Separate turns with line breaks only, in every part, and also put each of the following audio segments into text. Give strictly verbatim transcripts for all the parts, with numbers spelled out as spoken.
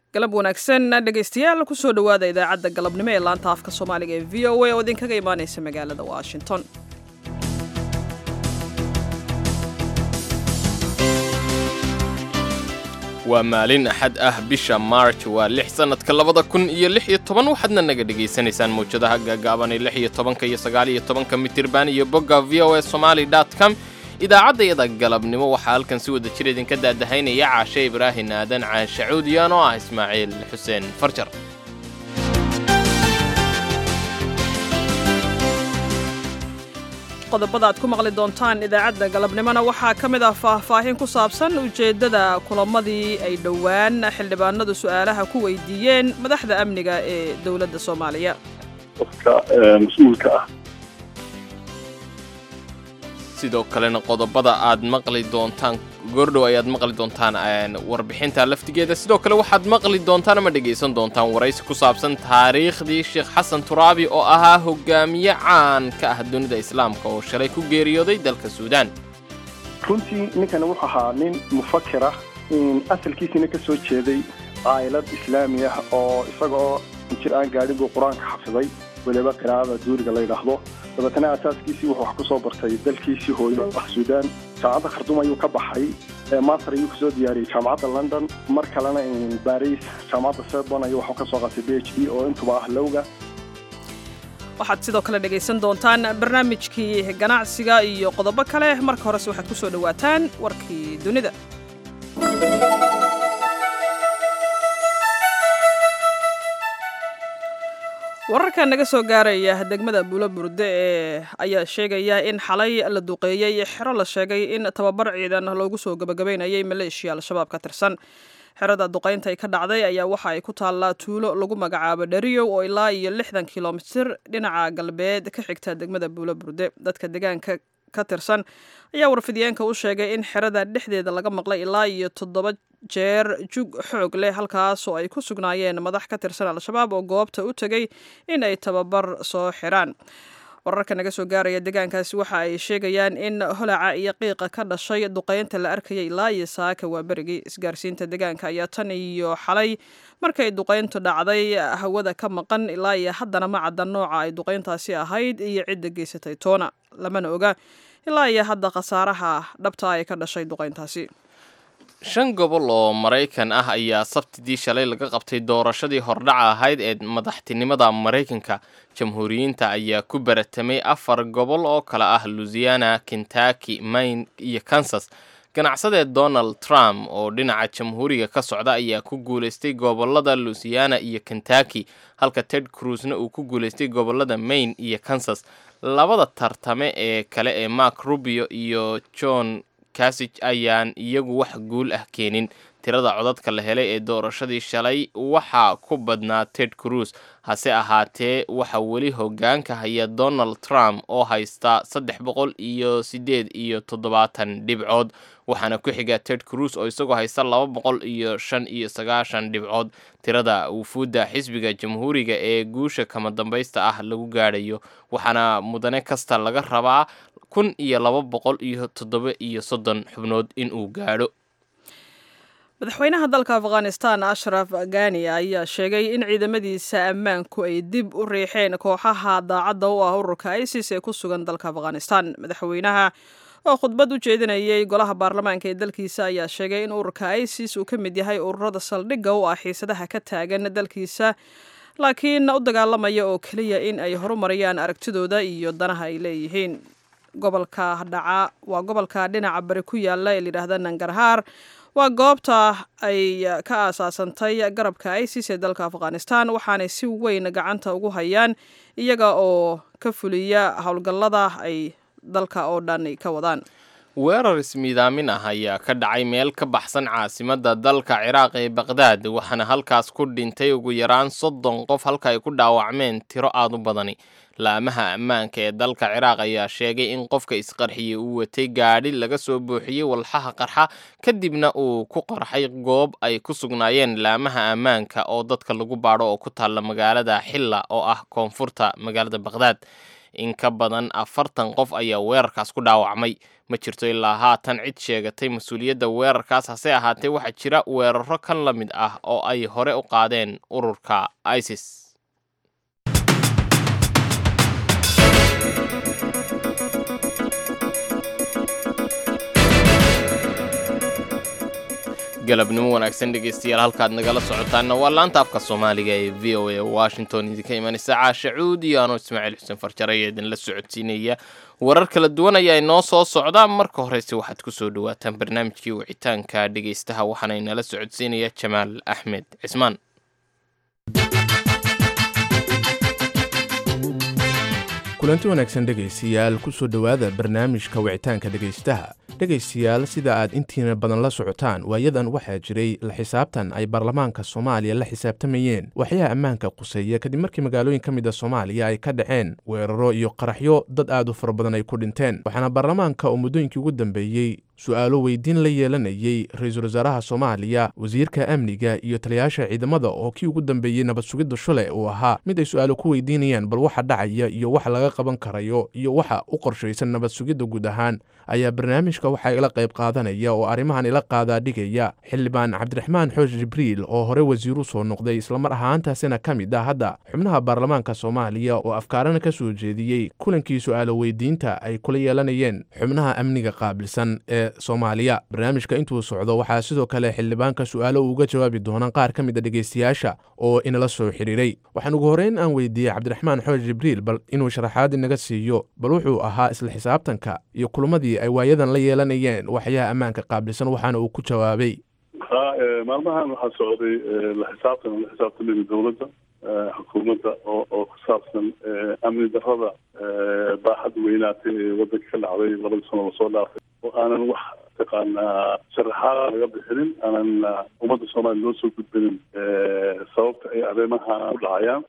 galab wanaagsan dhegaystayaal ku soo dhawaada idaacadda galabnimo ee laanta afka Soomaaliga ee V O A oo idinkaga imaanaysa magaalada Washington.
waa maalin axad ah bisha March waa lix sanadka labada kun iyo lix iyo toban waxaadna naga dhageysanaysaan mowjadaha gaagaaban ee lix iyo tobanka iyo sagaal iyo tobanka mitirban iyo bogga v o a somali dot com idaacadda galabnimo waxaa halkan si wada jir idinka daadahaynaya Caashe Ibraahin Aadan Caashe Cuudiyaan oo ah Ismaaciil Xuseen Farjar.
qodobada aad ku maqli doontaan idaacadda galabnimona waxaa ka mid ah faahfaahin ku saabsan ujeeddada kulamadii ay dhowaan xildhibaanadu su'aalaha ku weydiiyeen madaxda amniga ee dowladda Soomaaliya.
qofka mas'uulka ah
sidoo kalena qodobada aad maqli doontaan gordhow ayaad maqli doontaan warbixinta laftigeeda sidoo kale waxaad maqli doontaan ama dhageysan doontaan waraysi ku saabsan taariikhdii Sheekh Xasan Turaabi oo ahaa hogaamiye caan ka ah dunida islaamka oo shalay ku geeriyooday dalka Suudaan.
runtii ninkan wuxuu ahaa nin mufakkir ah in asalkiisina ka soo jeeday caa'ilad islaami ah oo isagoo jir aan gaadhigu quraanka xafiday waliba qiraa'ada duuriga la yiraahdo dabeetana asaaskiisii wuxuu wax ku soo bartay dalkiisii hooyo ah Suudaan. jaamacadda Khartoum ayuu ka baxay master ayuu kusoo diyaariyey jaamacadda London mar kalena in Paris jaamacadda Sorbonne ayuu wax ka soo qaatay P H D oo intuba ah lowga.
waxaad sidoo kale dhageysan doontaan barnaamijkii ganacsiga iyo qodobo kale marka hore waxaad ku soo dhawaataan warkii dunida. wararka naga soo gaaraya degmada Buulaburde ee ayaa sheegaya in xalay la duqeeyay xero la sheegay in tababar ciidan loogu soo gabagabeynayay maleeshiya al-shabaab ka tirsan. xerada duqeynta ay ka dhacday ayaa waxa ay ku taallaa tuulo lagu magacaabo Dhariyow oo ilaa iyo lixdan kiiloomitir dhinaca galbeed ka xigta degmada Buulaburde. dadka deegaanka ka tirsan ayaa warfidiyeenka u sheegay in xerada dhexdeeda laga maqlay ilaa iyo toddoba jeer jug xoog leh halkaas oo ay ku sugnaayeen madax ka tirsan al-shabaab oo goobta u tagay in ay tababar soo xiraan. wararka naga soo gaaraya deegaankaasi waxa ay sheegayaan in holaca iyo qiiqa ka dhashay duqeynta la arkayay ilaa iyo saaka waa berigii. isgaarsiinta deegaanka ayaa tan iyo xalay markay duqeyntu dhacday hawada ka maqan ilaa iyo haddana ma cadda nooca ay duqeyntaasi ahayd iyo cidda geysatay toona lamana oga ilaa iyo hadda khasaaraha dhabta ay ka dhashay duqeyntaasi.
shan gobol oo Maraykan ah ayaa sabtidii shalay laga qabtay doorashadii hordhaca ahayd ee madaxtinimada Maraykanka. jamhuuriyiinta ayaa ku baratamay afar gobol oo kala ah Louisiana, Kentucky, Maine iyo Kansas. ganacsadeed Donald Trump oo dhinaca jamhuuriga ka socda ayaa ku guuleystay gobolada Louisiana iyo Kentucky halka Ted Cruzna uu ku guuleystay gobolada Maine iyo Kansas. labada tartame ee kale ee Mark Rubio iyo John Kasich ayaan iyagu wax guul ah keenin. tirada codadka la helay ee doorashadii shalay waxaa ku badnaa Ted Cruz hase ahaatee waxa weli hogaanka haya Donald Trump oo haysta saddex boqol iyo sideed iyo toddobaatan dhibcood waxaana ku xiga Ted Cruz oo isagoo haysta laba boqol iyo shan iyo sagaashan dhibcood. tirada wufuudda xisbiga jamhuuriga ee guusha kama dambaysta ah lagu gaadhayo waxaana mudane kasta laga rabaa kun iyo laba boqol iyo toddoba iyo soddon xubnood in uu gaadho.
madaxweynaha dalka Afghanistan Ashraf Ghani ayaa sheegay in ciidamadiisa ammaanku ay dib u riixeen kooxaha daacadda u ah ururka ISIS ee ku sugan dalka Afghanistan. madaxweynaha oo khudbad u jeedinayay golaha baarlamaanka ee dalkiisa ayaa sheegay in ururka ISIS uu ka mid yahay ururada saldhigga u ah xiisadaha ka taagan dalkiisa laakiin u dagaalamaya oo kaliya in ay horumariyaan aragtidooda iyo danaha ay leeyihiin. gobolka dhaca waa gobolka dhinaca bari ku yaala ee la yiraahdo Nangarhar waa goobta ay ka aasaasantay garabka ISIS ee dalka Afghanistan waxaana si weyn gacanta ugu hayaan iyaga oo ka fuliya howlgallada ay dalka oo dhan ka wadaan.
weerar ismiidaamin ah ayaa ka dhacay meel ka baxsan caasimadda dalka Ciraaq ee Baghdad waxaana halkaas ku dhintay ugu yaraan soddon qof halka ay ku dhaawacmeen tiro aad u badani. laamaha ammaanka ee dalka Ciraaq ayaa sheegay in qofka isqarxiyay uu watay gaadhi laga soo buuxiyay walxaha qarxa kadibna uu ku qarxay goob ay ku sugnaayeen laamaha ammaanka oo dadka lagu baadho oo ku taalla magaalada Xilla oo ah koonfurta magaalada Baghdad. in ka badan afartan qof ayaa weerarkaas ku dhaawacmay. ma jirto ilaa haatan cid sheegatay mas-uuliyadda weerarkaas, hase ahaatee waxaa jira weeraro kan la mid ah oo ay hore u qaadeen ururka isis. galabnimo wanaagsan dhegeystayaal, halkaad nagala socotaanna waa laanta afka soomaaliga ee v o a Washington idinka imanaysa. caasha cuud iyo anoo Ismaaciil Xuseen Farjar ayaa idinla socodsiinaya. warar kala duwan ayaa inoo soo socda. marka horeyse waxaad ku soo dhawaataan barnaamijkii wicitaanka dhegeystaha, waxaana inala socodsiinaya Jamaal Axmed Cismaan.
kulanti wanaagsan dhegaystayaal, ku soo dhowaada barnaamijka wicitaanka dhegaystaha. dhegaystayaal, sida aad intiina badan la socotaan, waayadan waxaa jiray la xisaabtan ay baarlamaanka Soomaaliya la xisaabtamayeen waxyaha ammaanka quseeya kadib markii magaalooyin ka mid ah Soomaaliya ay ka dhaceen weeraro iyo qaraxyo dad aad u fara badan ay ku dhinteen. waxaana baarlamaanka oo muddooyinkii ugu dambeeyey su'aalo weydiin la yeelanayay ra-iisul wasaaraha Soomaaliya, wasiirka amniga iyo taliyayaasha ciidamada oo kii ugu dambeeyey nabad sugidda shule uu ahaa mid ay su'aalo ku weydiinayaan bal waxa dhacaya iyo waxa laga qaban karayo iyo waxa u qorshaysan nabad sugidda guud ahaan. ayaa barnaamijka waxaa ila qayb qaadanaya oo arrimahan ila qaadaa dhigaya xildhibaan Cabdiraxmaan Xoosh Jibriil oo hore wasiiru soo noqday islamar ahaantaasina ka mid ah hadda xubnaha baarlamaanka Soomaaliya oo afkaarana ka soo jeediyey kulankii su'aalo weydiinta ay kula yeelanayeen xubnaha amniga qaabilsan ee Soomaaliya. barnaamijka intuu socdo waxaa sidoo kale xildhibaanka su'aalo uga jawaabi doonaan qaar ka mid ah dhegeystayaasha oo inala soo xiriiray. waxaan ugu horeyn aan weydiiyey Cabdiraxmaan Xoosh Jibriil bal inuu sharaxaad inaga siiyo bal wuxuu ahaa isla xisaabtanka iyo kulamadii ay waayadan la yeelanayeen waxyaha ammaanka qaabilsan, waxaana uu ku jawaabay.
maalmahan waxaa socday la xisaabtan la xisaabtamada dowladda xukuumadda oo oo ku saabsan amni darrada baaxad weynaatay ee waddanka ka dhacday labadii sano lasoo dhaafay oo aanan wax taqaanaa sharaxaad laga bixinin, aanan ummadda Soomaaliya loo soo gudbinin sababta ay arrimaha u dhacayaan,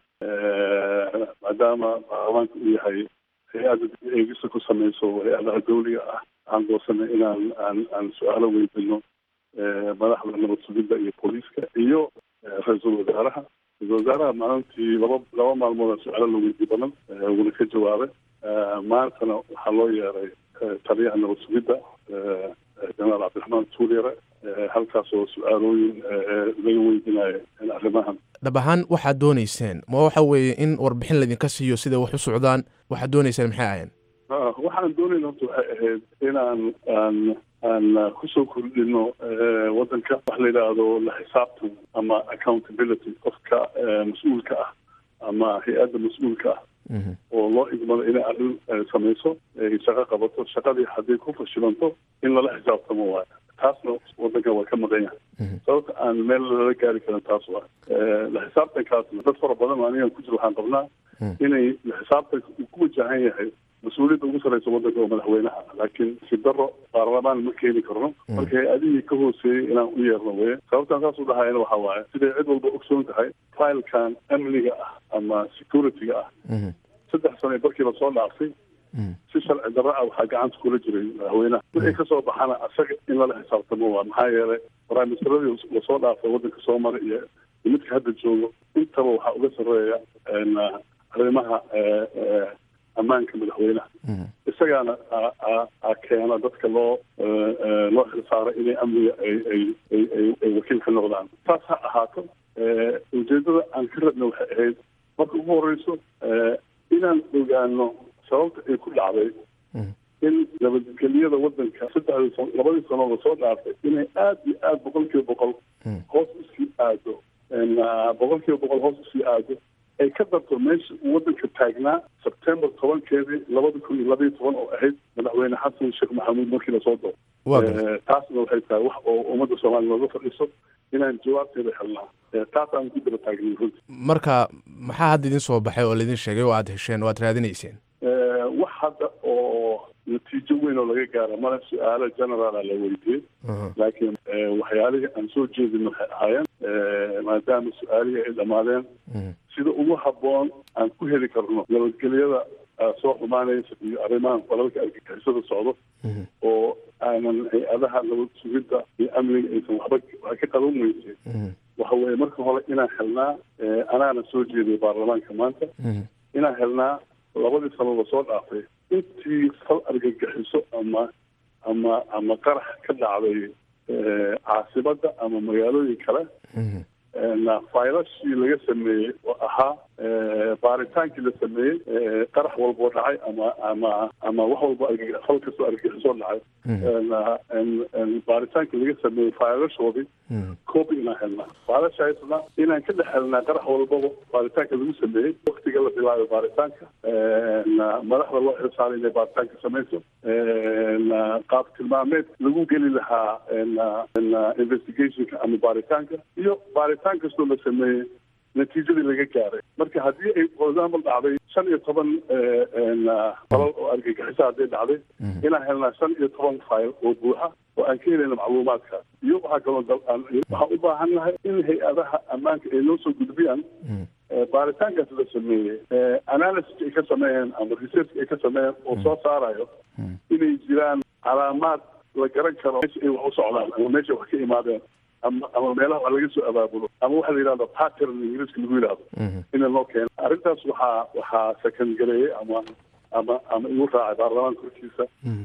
maadaama baarlamaanka uu yahay hay-adda eegista ku samayso hay-adaha dawliga ah. waxaan goosanay inaan aan aan su-aalo weydino madaxda nabad sugidda iyo booliiska iyo ra-iisul wasaaraha ra-isul wasaaraha maalintii laba laba maalmood su-aalo la weydiy badan wuuna ka jawaabay. maantana waxaa loo yeeray taliyaha nabad sugidda jenaraal Cabdiraxmaan Tuuryare, halkaas oo su-aalooyin laga weydinayo arrimahan.
dhab ahaan waxaad doonayseen ma waxa weeye in warbixin laydinka siiyo sida wax u socdaan? waxaad doonayseen maxay ahayn?
waxaan doonayna horta waxay ahayd inaan aan aan kusoo kordhino waddanka wax la yidhaahdo la xisaabtan ama accountability, qofka mas-uulka ah ama hay-adda mas-uulka ah oo loo igmado inay arrin samayso, shaqo qabato, shaqadii haddii ku fashilanto in lala xisaabtamo waayo. taasna waddanka waa ka maqan yahay. sababta aan meel lala gaari karin taas waa la xisaabtankaasna dad fara badan anigan ku jiro waxaan qabnaa inay la xisaabtanka uu ku wajahan yahay mas-uuliyadda ugu sarreysa waddanka oo madaxweynaha, laakiin si daro baarlamaan ma keeni karno. marka hay-adihii ka hooseeyey inaan u yeerno weye. sababtaan saas u dhahayana waxaa waaye siday cid walba ogsoon tahay filekan amniga ah ama security-ga ah saddex sano barkii lasoo dhaafay si sharci darro ah waxaa gacanta kula jiray madaxweynaha. wixii ka soo baxana asaga in lala xisaabtamo waa maxaa yeelay prime-ministeradii lasoo dhaafay waddanka soo maray iyo midka hadda joogo intaba waxaa uga sarreeya arrimaha ammaanka madaxweynaha. isagaana a keena dadka loo loo xilsaaray inay amniga ay ay ay ay wakiil ka noqdaan. saas ha ahaato ujeedada aan ka rabna waxay ahayd marka ugu horeyso inaan ogaano sababta ay ku dhacday in nabadgelyada waddanka saddexdii labadii sano lasoo dhaafay inay aad iyo aad boqol kiiba boqol hoos usii aado boqol kiiba boqol hoos usii aado ay ka darto meesha uu waddanka taagnaa sebtembar tobankeedii labada kun iyo labaiyo toban oo ahayd madaxweyne xasan sheekh maxamuud markii lasoo doo. taasna waxay tahay wax oo ummadda Soomaaliya looga fadhiiso inaan jawaabteeda helnaa. taasaan ku daba taagnay runti.
marka maxaa hadda idin soo baxay oo laydin sheegay oo aad hesheen oo aad raadinayseen?
wax hadda oo natiijo weyn oo laga gaara male. su-aalo generaala la weydiiyey, laakiin waxyaalihii aan soo jeedin waxay ahaayeen maadaama su-aalihii ay dhammaadeen sida ugu habboon aan ku heli karno nabadgelyada soo xumaanaysa iyo arrimahan falalka argagixisada socdo oo aanan hay-adaha nabad sugidda iyo amniga aysan waxba wax ka qaban weysay. waxa weeye marka hore inaan helnaa anaana soo jeeday baarlamaanka maanta inaan helnaa labadii sano lasoo dhaafay intii fal argagixiso ama ama ama qarax ka dhacday caasimada ama magaalooyin kale faylashii laga sameeyey oo ahaa baaritaankii la sameeyey qarax walboo dhacay ama ama ama wax walbo fal kastoo argagixisoo dhacay baaritaankii laga sameeyey faylashoodii copy inaan helnaa faylashaasna inaan ka dhex helnaa qarax walbaba baaritaanka lagu sameeyey waktiga la bilaayo baaritaanka madaxda loo xilsaaray inay baaritaanka samayso qaab tilmaameed lagu geli lahaa investigationka ama baaritaanka iyo baaritaan kastoo la sameeyey natiijadii laga gaaray marka haddii ay for example dhacday shan iyo toban falal oo argagixiso hadday dhacday inaan helnaa shan iyo toban file oo buuxa oo aan ka helayna macluumaadkaas iyo waxaa kaloo waxaan u baahan nahay in hay-adaha ammaanka ay noo soo gudbiyaan baaritaankaas la sameeyey analysis ay ka sameeyeen ama research ay ka sameeyeen oo soo saarayo inay jiraan calaamaad la garan karo meesha ay wax u socdaan ama meesha wax ka imaadeen ama ama meelaha wax laga soo abaabulo ama waxa la yidhahdo pattern ingiriiska lagu yidhahdo ina loo keeno arrintaas waxaa waxaa second gareeyey ama ama ama igu raacay baarlamaanka hortiisa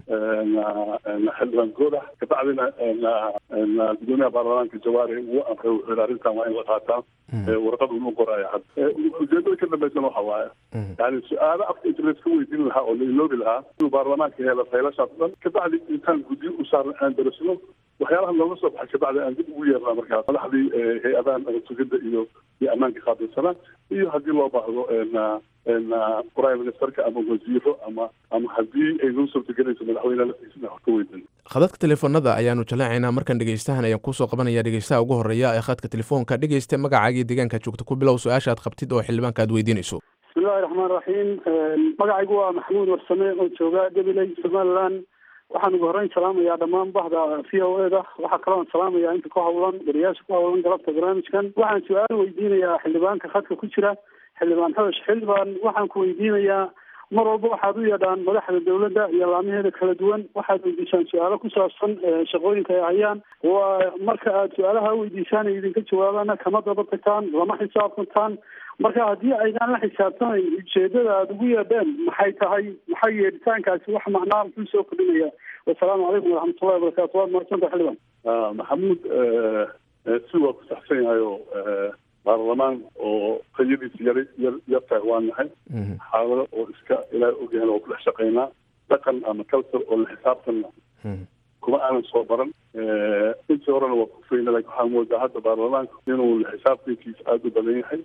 xildhibaan goodax kabacdina gudoomiyaha baarlamaanka jawaari uu amray wuxuu yidhi arrintan waa in la qaataa warqad uu qoraya had ujeedada ka dambaysana waxa waaye yani su-aalo afka internet ka weydiin lahaa oo la iloobi lahaa inuu baarlamaanka hela faylashaas dhan kabacdi intaan guddiyo u saarna aan darasno waxyaalaha nooga soo baxay kabacdi aan dib ugu yeernaa markaas madaxdii hay-adahan sugidda iyo iyo ammaanka qaabilsanaa iyo haddii loo baahdo prime ministerka ama wasiiro ama ama haddii ay noo suurtagelayso madaxweyne laftiisana wax ka weydiin
khadadka telefoonada ayaanu jaleecaynaa markan dhegeystahan ayaan kusoo qabanaya dhegeystaha ugu horeeya ee khadka telefoonka dhegeysta magacaagii deegaanka joogta ku bilow su-aasha aad qabtid oo xildhibaanka aad weydiinayso
bismillahi raxmaan raxiim magacaygu waa maxamuud warsame oo jooga gabiley somaliland waxaan ugu horreyn salaamayaa dhammaan bahda v o e da waxaa kaloon salaamayaa inta ku hawlan beriyaasha ku hawlan galabta barnaamijkan waxaan su-aal weydiinayaa xildhibaanka khadka ku jira xildhibaan xoosh xildhibaan waxaan ku weydiinayaa mar walba waxaad u yeedhaan madaxda dawladda iyo laamaheeda kala duwan waxaad weydiisaan su-aalo ku saabsan shaqooyinka ay hayaan waa marka aad su-aalaha weydiisaan ay idinka jawaabaana kama daba tagtaan lama xisaabtantaan marka haddii aydaan la xisaabtanayn ujeedada aada ugu yeedheen maxay tahay maxay yeedhitaankaasi wax macnaa muxuu soo kordhinaya wasalaamu calaykum waraxmatullahi wabarakatu waad mahadsanta xildhibaan
maxamuud si waa ku saxsan yahay oo baarlamaan oo qayadiisa yar yar yartahay waa nahay xaalado oo iska ilaahay ogyahan oo ku dhex shaqaynaa dhaqan ama culture oo la xisaabtanna kuma aanan soo baran intii horena waa ku fayna laakiin waxaa moodaa hadda baarlamaanka inuu la xisaabtankiisa aada u badan yahay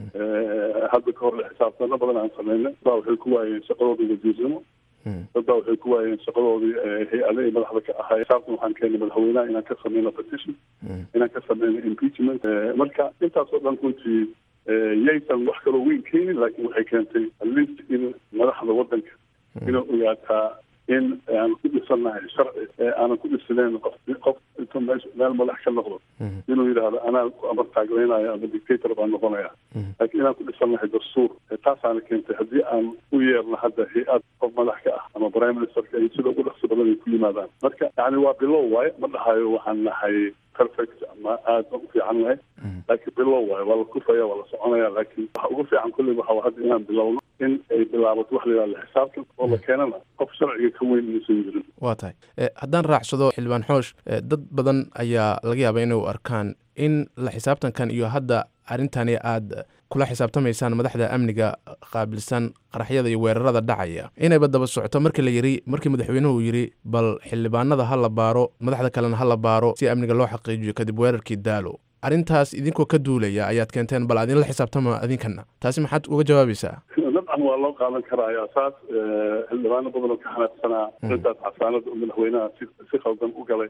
hadda ka hor la xisaabtano badan aan sameynay baa waxay ku waayeen shaqadoodii wasiirnimo dad baa waxay ku waayeen shaqadoodii hay-ada ay madaxda ka ahay xisaabtan waxaan keenay madaxweynaha inaan ka sameyno petition inaan ka sameyno impeachment marka intaasoo dhan runtii yaysan wax kaloo weyn keenin laakiin waxay keentay at least in madaxda waddanka inay ogaataa in aan ku dhisannahay sharci aanan ku dhisaneyn qof qof intuu meesha meel madax ka noqdo inuu yidhaahdo anaa ku amar taagleynayo ama dictator baan noqonaya laakiin inaan ku dhisannahay dastuur taasaana keentay haddii aan u yeerno hadda hay-ad qof madax ka ah ama prime ministerka ay sida ugu dhaqsi badan ay ku yimaadaan marka yani waa bilow waaye ma dhahayo waxaan nahay perfect ama aad baan u fiican nahay laakiin bilow waaye waa la kufaya waa la soconaya laakiin waxa ugu fiican kulli waxa hadda inaan bilowno in ay bilaabato wax la yidhahdo xisaabtan oo la keenana qof sharciga ka weyn inaysan jirin
waa tahay haddaan raacsado xildhibaan xoosh dad badan ayaa laga yaabaa inay u arkaan in la xisaabtankan iyo hadda arrintani aad kula xisaabtamaysaan madaxda amniga qaabilsan qaraxyada iyo weerarada dhacaya inayba daba socoto markii la yiri markii madaxweynuhu yiri bal xildhibaanada ha la baaro madaxda kalena ha la baaro si amniga loo xaqiijiyo kadib weerarkii daalo arrintaas idinkoo ka duulaya ayaad keenteen bal adin la xisaabtama adinkana taasi maxaad uga jawaabaysaa
dabcan waa loo qaadan karaa saas xildhibaano badan oo ka xanaaqsanaa intaas xasaanada madaxweynaha si si khaldan u galay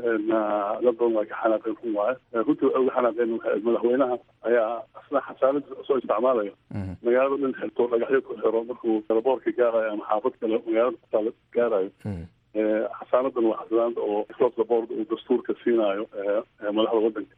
dad badan waa ka xanaaqeen run waaye runtii waxay uga xanaaqeen madaxweynaha ayaa asna xasaanada soo isticmaalayo magaalada dhan xirto dhagaxyo ku xiro markuu boorka gaarayo ama xaafad kale magaalada kutaala gaarayo xasaanadan waa xasaanada oo cross the board uu dastuurka siinaayo madaxda waddanka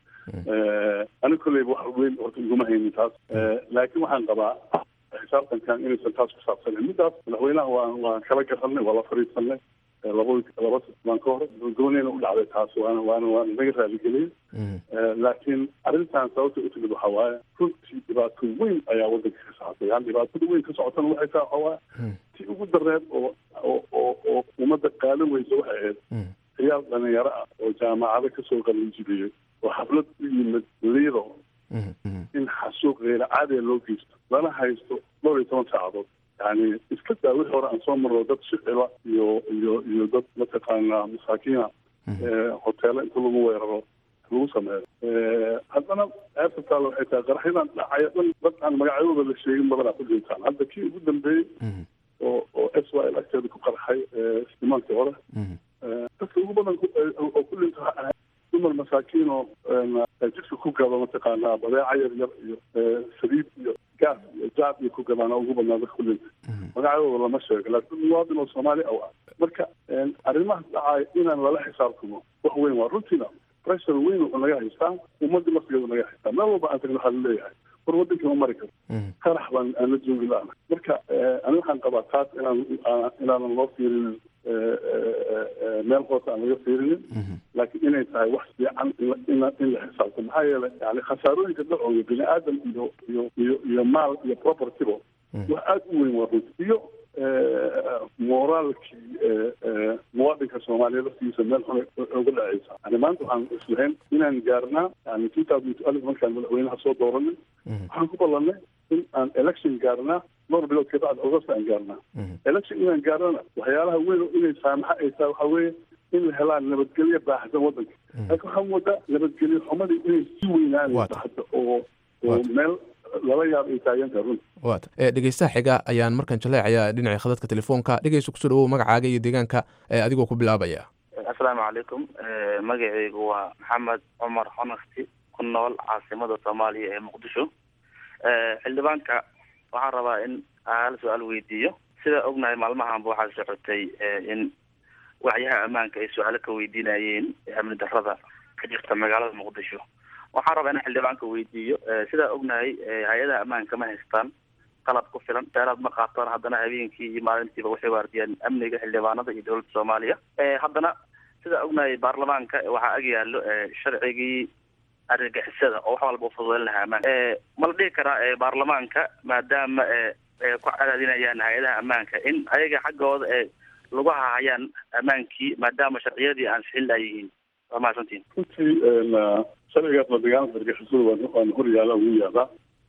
aniga kolleyba wax weyn horta iguma haynin taas laakiin waxaan qabaa xisaabtankan inaysan taas ku saabsanen middaas madaxweynaha waa waan kala garanay waa la fariisanay laba laba sano ka hor goonina u dhacday taas waana waana waana naga raaligeliyey laakiin arrintan sababta u timid waxaa waaye runtii dhibaato weyn ayaa waddanka ka socotay yani dhibaatada weyn ka socotana waxay tahay waxaa waaye tii ugu dareed oo oo oo oo ummadda qaadan weysa waxay ahayd ciyaal dhalinyaro ah oo jaamacado kasoo qalinjibiyey oo xaflad u yimid liido in xasuuq geyra caadiga loo geysto lana haysto dhowr iyo toban saacadood yani iska daa wixii hore aan soo marno dad shicila iyo iyo iyo dad mataqaanaa masaakiina hoteelo inta lagu weeraro lagu sameeyo haddana ceebta taale waxay tahay qaraxyadan dhacaya dhan dad aan magacyadooda la sheegin badanaa ku dhintaan hadda kii ugu dambeeyey oo oo s y l agteeda ku qarxay istimaalkii hore dadka ugu badan oo ku dhinta waxa ahayd dumar masaakiin oo jidka ku gado mataqaanaa badeeca yar yar iyo saliid iyo gaas iyo jaab iyo ku gadaana ugu badnaa dadka ku dhinta magacyadooda lama sheego laakiin muwaadin oo soomaali aw ah marka arrimahaas dhacaya inaan lala xisaabtamo wax weyn waa runtiina pressure weyn wuxuu naga haystaa ummadda laftigeeda naga haystaa meel walba aan tagno waxaa laleeyahay war waddanka ma mari karo qarax baan aan la joogi la-ana marka ani waxaan qabaa taas inaan inaanan loo fiirinin meel hoose aan laga fiirinin laakiin inay tahay wax fiican in in la xisaabto maxaa yeelay yani khasaarooyinka dhacooya bini aadam iyo iyo iyo iyo maal iyo propertyba wax aada u weyn waa runti iyo moraalkii muwaadinka soomaaliya laftigiisa meel xun uga dhacaysa yani maanta waxaan islahayn inaan gaarnaa yani two thousand twelve markaan madaxweynaha soo dooranay waxaan ku ballanay in aan election gaarnaa dhowr bilood ka bacda augusta aan gaarnaa election inaan gaarnana waxyaalaha weyn inay saamaxa ay tahay waxaa weeye in la helaan nabadgelyo baaxsan waddanka laakiin waxaa moodaa nabadgelyo xumadii inay si weynaanayso hadda oo oo meel laba yaab ay taagantahay runta
waata dhegeystaha xiga ayaan markaan jaleecayaa dhinaca khadadka telefoonka dhegeysta kusoo dhawow magacaaga iyo deegaanka adigoo ku bilaabaya
assalaamu calaykum magacaygu waa maxamed cumar xonasti ku nool caasimada soomaaliya ee muqdisho xildhibaanka waxaan rabaa in hal su-aal weydiiyo sida ognahay maalmahanba waxaa socotay in wacyaha ammaanka ay su-aalo ka weydiinayeen amni darrada ka jirta magaalada muqdisho waxaan rabaa in xildhibaanka weydiiyo sidaa ognahay hay-adaha ammaanka ma haystaan qalab ku filan dheeraad ma qaataan haddana habeenkii iyo maalintiiba waxay waardiyaan amniga xildhibaanada iyo dowladda soomaaliya haddana sidaa ognahay baarlamaanka waxaa ag yaallo sharcigii argagixisada oo wax walba u fududeyn lahaa ammaanka ma la dhihi karaa baarlamaanka maadaama ku cadaadinayaan hay-adaha ammaanka in ayaga xaggooda lagu hahayaan ammaankii maadaama sharciyadii aan sixin laayihiin waa mahadsantiin
runtii sharcigaas la dagaalanka argagixisada waan hor yaala ugu yaalaa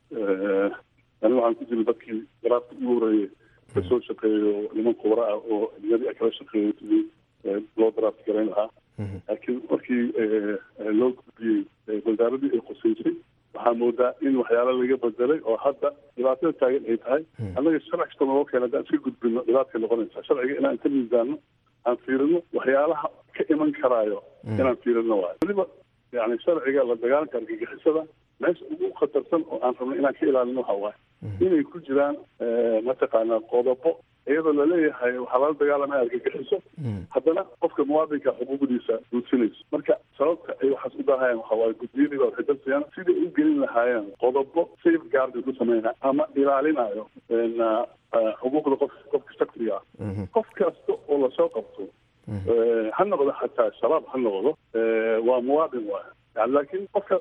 ani waxaan ku jira dadkii garaadka ugu horeeyey ka soo shaqeeyo niman kubra ah oo iyadii kala shaqeeyo sidii loo daraafti garayn lahaa laakiin markii loo gudbiyey wasaaradii ay qusayn jiray waxaa moodaa in waxyaala laga bedelay oo hadda dhibaatada taagan ay tahay annaga sharci kasta naloo keena haddaan iska gudbino dhibaatay noqonaysaa sharciga inaan ka miisaano aan fiirino waxyaalaha ka iman karaayo inaan fiirino waayo weliba yani sharciga la dagaalanka argagixisada meesha ugu khatarsan oo aan rabno inaan ka ilaalino waxa waaye inay ku jiraan mataqaanaa qodobo iyadoo laleeyahay waxaa lala dagaalamaya argagixiso haddana qofka muwaadinka xuquuqdiisa duudsinayso marka sababta ay waxaas u daahayaan waxaa waaye guddiyadii baa waxay dalsayaan siday u gelin lahaayeen qodobo safeguard ku sameynaya ama ilaalinayo xuquuqda qof qofka shakriga ah qof kasta oo lasoo qabto ha noqdo xataa shabaab ha noqdo waa muwaadin waay yani laakiin qofka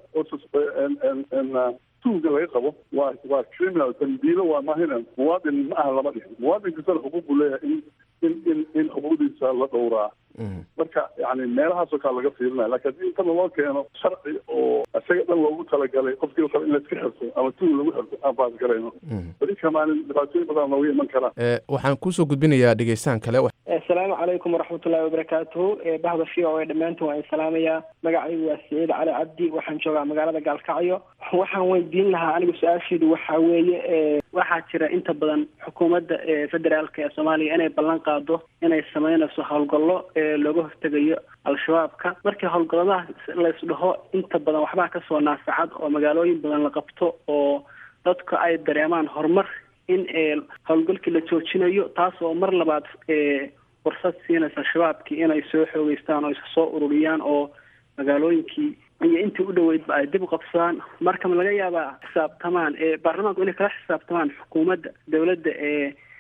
tuuga laga qabo waa waa criminal dambiilo waa mahina muwaadin ma aha lama dhihin muwaadin kastana xuquuq buu leeyahay in in in in xuquuqdiisa la dhowraa marka yani meelahaasoo kale laga fiirinaya lakin haddii inta laloo keeno sharci oo isaga dhan loogu talagalay qofkii kale in laiska xirto ama tuug lagu xirto aan baasgarayno weli kamaalin dhibaatooyin badan nooga iman karaan
waxaan kusoo gudbinayaa dhegeystaan kale
asalaamu calaykum waraxmatullahi wabarakaatuhu bahda v o a dhammaantiin waan salaamayaa magacaygu waa siciid cali cabdi waxaan joogaa magaalada gaalkacyo waxaan weydiin lahaa anigu su-aasheedu waxaa weeye waxaa jira inta badan xukuumadda federaalka ee soomaaliya inay ballan qaado inay sameynayso howlgallo looga hortegayo al-shabaabka markii howlgalladaha laysdhaho inta badan waxbaa kasoo naasacad oo magaalooyin badan la qabto oo dadka ay dareemaan horumar in howlgalkii la joojinayo taas oo mar labaad fursad siinaysa shabaabkii inay soo xoogeystaan oo isa soo ururiyaan oo magaalooyinkii iyo intii u dhoweydba ay dib u qabsadaan marka ma laga yaabaa xisaabtamaan baarlamaanku inay kala xisaabtamaan xukuumadda dowladda ee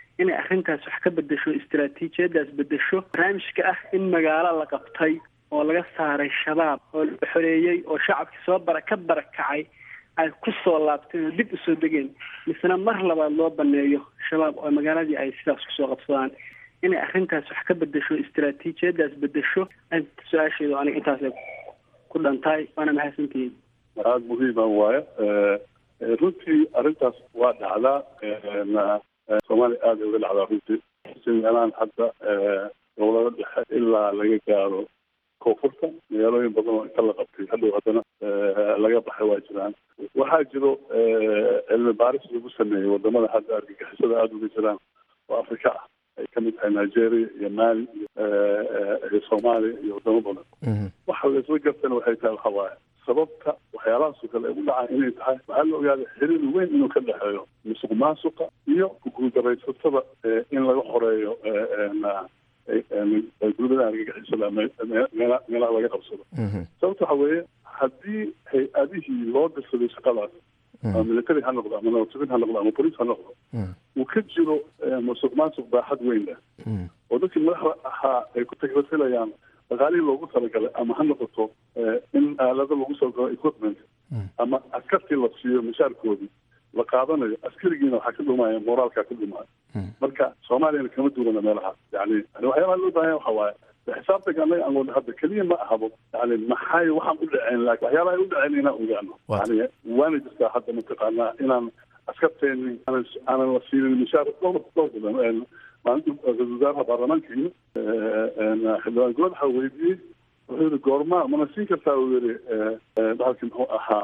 inay arrintaas wax ka bedesho istaraatiijiyadaas bedesho barnaamijka ah in magaalo la qabtay oo laga saaray shabaab oo la xoreeyey oo shacabkii soo bara ka barakacay ay ku soo laabteen oo dib usoo degeen misena mar labaad loo baneeyo shabaab oo magaaladii ay sidaas kusoo qabsadaan inay arrintaas wax ka bedesho istaraatiijiyadaas bedesho su-aasheedu aniga intaas ku dhantahay waana mahadsantihiin
aada muhiima waayo runtii arrintaas waa dhacdaa soomaaliya aada uga dhacdaa runtii si meelaan hadda dowlado dhexe ilaa laga gaaro koonfurta magaalooyin badan oo inta la qabtay hadhow haddana laga baxay waa jiraan waxaa jiro cilmi baaris lagu sameeyey wadamada hadda argagixisada aada uga jiraan oo afrika ah ay kamid tahay nigeria iyo mali iyo soomaaliya iyo wadamo badan waxa la isla gartana waxay tahay waxa waaye sababta waxyaalahaasoo kale ay u dhacaan inay tahay waxaa la ogaaday xiriir weyn inuu ka dhexeeyo musuq maasuqa iyo guuldaraysatada in laga xoreeyo gudaha argagixisada meelaha laga qabsado sababta waxa weeye haddii hay-adihii loo dirsaday shaqadaas ama military ha noqdo ama nabadsugiin ha noqdo ama boliis ha noqdo uu ka jiro musuq maasuq baaxad weyn leh oo dadkii madaxda ahaa ay ku tagrafilayaan dhaqaalihii loogu talagalay ama ha noqoto in aalado lagu soo galo equipment ama askartii la siiyo mishaarkoodii la qaadanayo askarigiina waxaa ka dhumaya moraalkaa ka dhumaayo marka soomaaliyana kama duwana meelahaas yani waxyaabaha loo baahanya waxa waaye xisaabtanka anaga aan wada hadda keliya ma ahabo yani maxay waxaan u dhaceen laakin waxyaabaha ay u dhaceen inaan ogaano yani waana jirtaa hadda mataqaanaa inaan askarteeni aanan aanan la siinin mishaar dhowr dhowr badan maalinta ra-iisul wasaaraha baarlamaanka iyo xildhibaan good waxaa weydiiyey wuxuu yihi goorma mana siin kartaa uu yihi bahalkii muxuu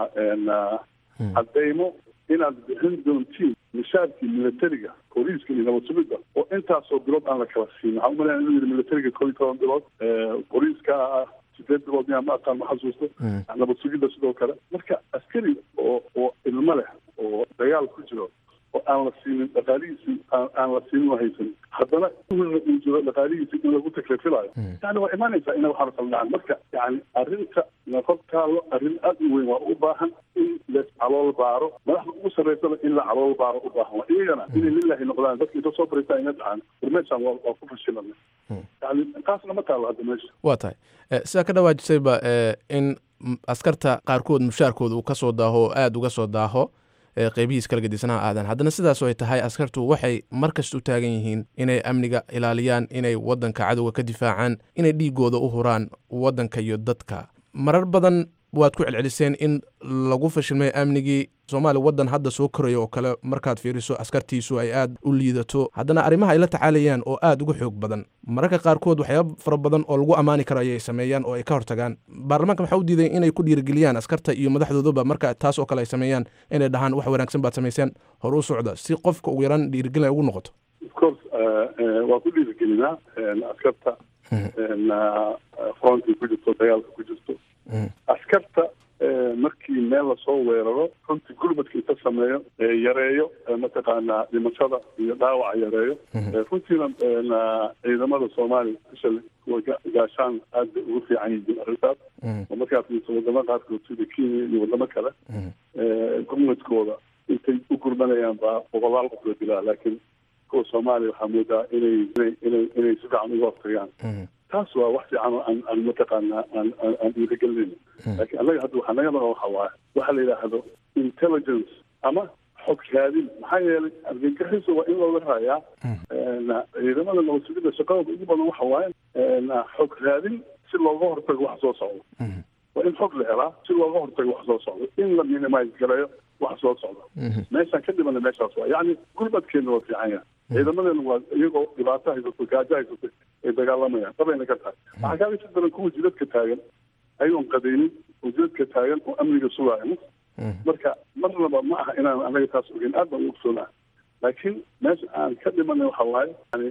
ahaa cadeymo inaad bixin doontiin mishaarkii militariga booliiska iyo nabad sugidda oo intaasoo bilood aan la kala siin waxaa umalaya inuu yihi militariga koob iyo toban bilood booliiska ah sideed bilood miyaa ma aqaan ma xasuusto nabad sugidda sidoo kale marka askari oo oo ilmo leh oo dagaal ku jiro oo aan la siinin dhaqaalihiisii aan la siinin oo haysan haddana uhulna uu jiro dhaqaalihiisii in lagu taklifilayo yani waa imaanaysaa ina waxaana kala dhacaan marka yani arrinta nafad taalo arrin aada u weyn waa u baahan in la calool baaro madaxda ugu sarreysana in la calool baaro u baahan waa iyagana inay lilahi noqdaan dadka inta soo fariistaa ina dhacaan war meeshaan waa waa ku fashilana yani taasna ma taalo hadda meesha
waa tahay sidaa ka dhawaajisayba in askarta qaarkood mushaarkooda uu ka soo daaho oo aada uga soo daaho qeybihiis kala gedisanaa aadan haddana sidaasoo ay tahay askartu waxay markasta u taagan yihiin inay amniga ilaaliyaan inay waddanka cadowga ka difaacaan inay dhiigooda u huraan waddanka iyo dadka marar badan waad ku celceliseen in lagu fashilmay amnigii soomaaliya waddan hadda soo koraya oo kale markaad fiiriso askartiisu ay aada u liidato haddana arrimaha ay la tacaalayaan oo aada uga xoog badan mararka qaarkood waxyaaba fara badan oo lagu ammaani karo ayay sameeyaan oo ay ka hortagaan baarlamaanka waxaa u diiday inay ku dhiirigeliyaan askarta iyo madaxdoodaba marka taas oo kale ay sameeyaan inay dhahaan wax wanaagsan baad samayseen hor u socda si qofka ugu yaraan dhiirigelin ay ugu noqoto
of course waa ku dhiirigelinaa askarta fronti ku jirto dagaalka ku jirto askarta markii meel lasoo weeraro runtii gurmadka inta sameeyo yareeyo mataqaanaa dhimashada iyo dhaawaca yareeyo runtiina ciidamada soomaaliya especially kuwa gaashaan aad bay ugu fiican yihiin arrintaas oo markaad fiirso wadamo qaarkood sida kenya iyo wadamo kale gurmadkooda intay u gurmanayaan baa boqolaal qof la dilaa laakiin kuwa soomaaliya waxaa moodaa inay inay inay inay si fiican uga hortagaan taas waa wax fiican oo aan aan mataqaanaa aan aan dhiirigelinayno laakiin annaga hadda waxaa naga maqan waxa waaye waxa la yidhaahdo intelligence ama xog raadin maxaa yeelay argagixisa waa in looga raayaa ciidamada nabad sugidda shaqadooda ugu badan waxa waaye xog raadin si looga hortago wax soo socdo waa in xog la helaa si looga hortago wax soo socdo in la minimise gareeyo wax soo socdo meeshaan ka dhimana meeshaas waa yacni gurmadkeena waa fiican yahay ciidamadeena waa iyagoo dhibaato haysato gaajo haysato ay dagaalamayaan dabayna ka tahay waxaa kaaga si daran kuwa jidadka taagan ayagoon qadaynin oo jidadka taagan oo amniga sugaayo marka marnaba ma aha inaan anaga taas ogeyn aad baan u ogsoonaa laakiin meesha aan ka dhimanay waxa waaye yani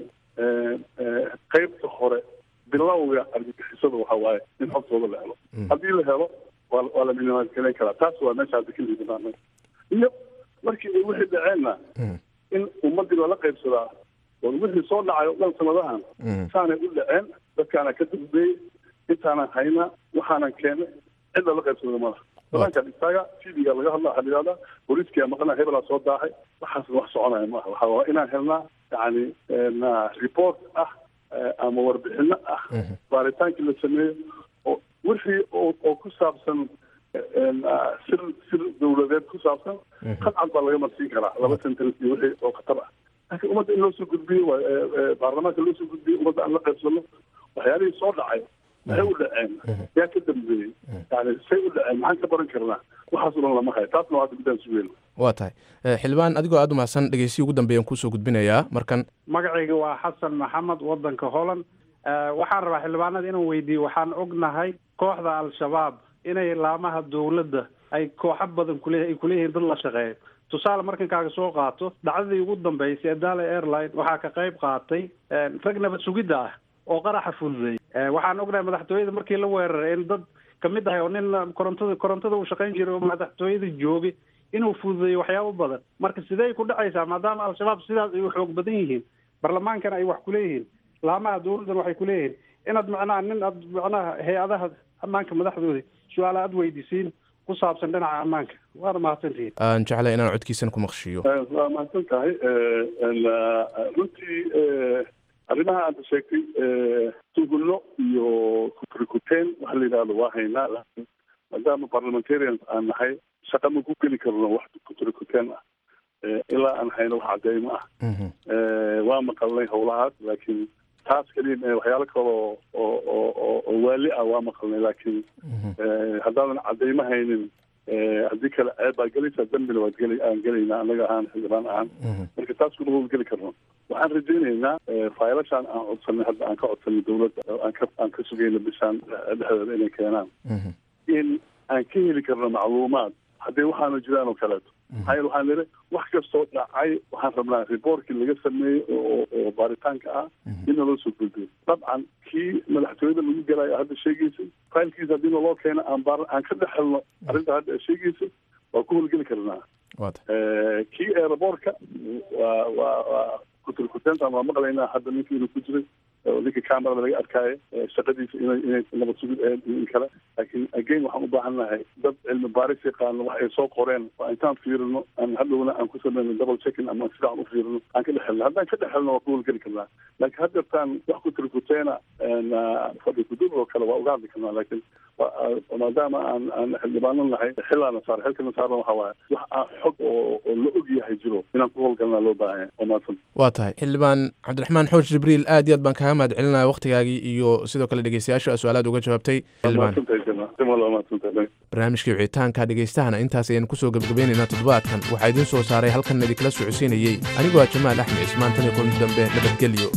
qeybta hore bilowga argagixisada waxa waaye in xogtooda la helo haddii la helo waa waa la minimaasgalayn karaa taas waa meesha hadda ka liidanaana iyo markii ay wixii dhaceenna in ummadii lala qaybsadaa oo wixii soo dhacay oo dhan sanadahan saanay u dhaceen dadkaana ka dambeeyey intaanan haynaa waxaanan keenay cid lala qaybsada malaha banaankaan istaaga t v-ga laga hadla waxaa la yidhahdaa booliiskiyaa maqanaa hebelaa soo daahay waxaasna wax soconaya maaha waxaa waa inaan helnaa yani report ah ama warbixino ah baaritaankii la sameeyo oo wixii oo ku saabsan sir sir dawladeed ku saabsan qadcad baa laga marsiin karaa laba sentence iyo wixii oo khatar ah laakiin ummadda in loo soo gudbiyo baarlamaanka loo soo gudbiyo ummadda aan la qaybsano waxyaalihii soo dhacay maxay u dhaceen yaa ka dambeeyey yani say u dhaceen maxaan ka baran karnaa waxaas ulan lama hayo taasna waa midaan sugeyn
waa tahay xildhibaan adigoo aada umahadsan dhegeysiyi ugu dambeeyaan kusoo gudbinayaa markan
magacayga waa xasan maxamed wadanka holland waxaan rabaa xildhibaanada inaan weydiiyo waxaan ognahay kooxda al-shabaab inay laamaha dawladda ay kooxo badan kule ay kuleeyihiin dad la shaqeeyo tusaale markan kaaga soo qaato dhacdadii ugu dambeysay ee Dala Airline waxaa ka qayb qaatay rag nabad sugidda ah oo qaraxa fududeeyay waxaan ognahay madaxtooyada markii la weeraray in dad kamid ah oo nin korontada korontada u shaqayn jiray oo madaxtooyada joogay inuu fududeeyo waxyaabo badan marka sidee ku dhacaysaa maadaama al-shabaab sidaas ay u xoog badan yihiin baarlamaankana ay wax ku leeyihiin laamaha dawladdan waxay ku leeyihiin inaad macnaha nin aad macnaha hay-adaha ammaanka madaxdooda su-aala aad weydiisiin ku saabsan dhinaca ammaanka waana mahadsantihiin
aan jeclay inaan codkiisan ku maqshiyo
waa mahadsan tahay runtii arrimaha aad sheegtay tugulno iyo kutrikuteen waxa la yidhahdo waa haynaa laakiin maadaama parliamentarians aan nahay shaqa ma ku geli karno wax kutrikuteen ah ilaa aan hayno wax cadeymo ah waa maqalnay howlahaas laakiin taas keliya waxyaalo kale oo oo oo waali ah waa maqalnay laakiin haddaadan cadeymo haynin haddii kale ceeb baa gelaysaa dambina waad geli aan gelaynaa annaga ahaan xildhibaan ahaan marka taas kuma howl geli karno waxaan rajaynaynaa faylashaan aan codsanay hadda aan ka codsanay dawladda aan ka aan ka sugayna bishaan dhexdeeda inay keenaan in aan ka heli karno macluumaad haddii waxaana jiraan oo kaleeto maxaa yeele waxaan leedahay wax kastoo dhacay waxaan rabnaa reportkii laga sameeyey oo oo baaritaanka ah in naloo soo gudbiyo dabcan kii madaxtooyada lagu galayo hadda sheegaysay faylkiisa haddii naloo keeno aan baar aan ka dhex helno arrinta hadda sheegaysay waa ku howlgeli karnaa kii aeroboortka waa waa waa kuturkuteenta waa maqlaynaa hadda ninkii inuu ku jiray ninka camerada laga arkaayo shaqadiisa inay inay nabad sugid ahayd iyo in kale laakiin again waxaan u baahan nahay dad cilmi baaris yaqaano wax ay soo qoreen waa intaan fiirino aan hadhowna aan ku sameyno double checking ama sidaan u fiirino aan ka dhex helno haddaan ka dhex helno waa ku howlgeli karnaa laakiin haddeertaan wax kuturkuteena fadhi kudur oo kale waa uga hadli karnaa laakiin maadaama aan aan xildhibaano nahay xilaana saar xilkana saarna waxa waaye wax aan xog oo oo la og yahay jiro inaan ku howlgalnaa loo baahan oo maadsan
waa tahay xildhibaan cabdiraxmaan xoosh jibriil aad iyo aad baan kaga mahad celinaya waktigaagii iyo sidoo kale dhegeystayaasha su-aalaad uga jawaabtay barnaamijkii wicitaanka dhegeystahana intaas ayaan kusoo gebagabaynaynaa toddobaadkan waxaa idiin soo saaray halkan idinkala socodsiinayey anigoo ah jamaal axmed cismaan tan iyo kulan dambe nabadgelyo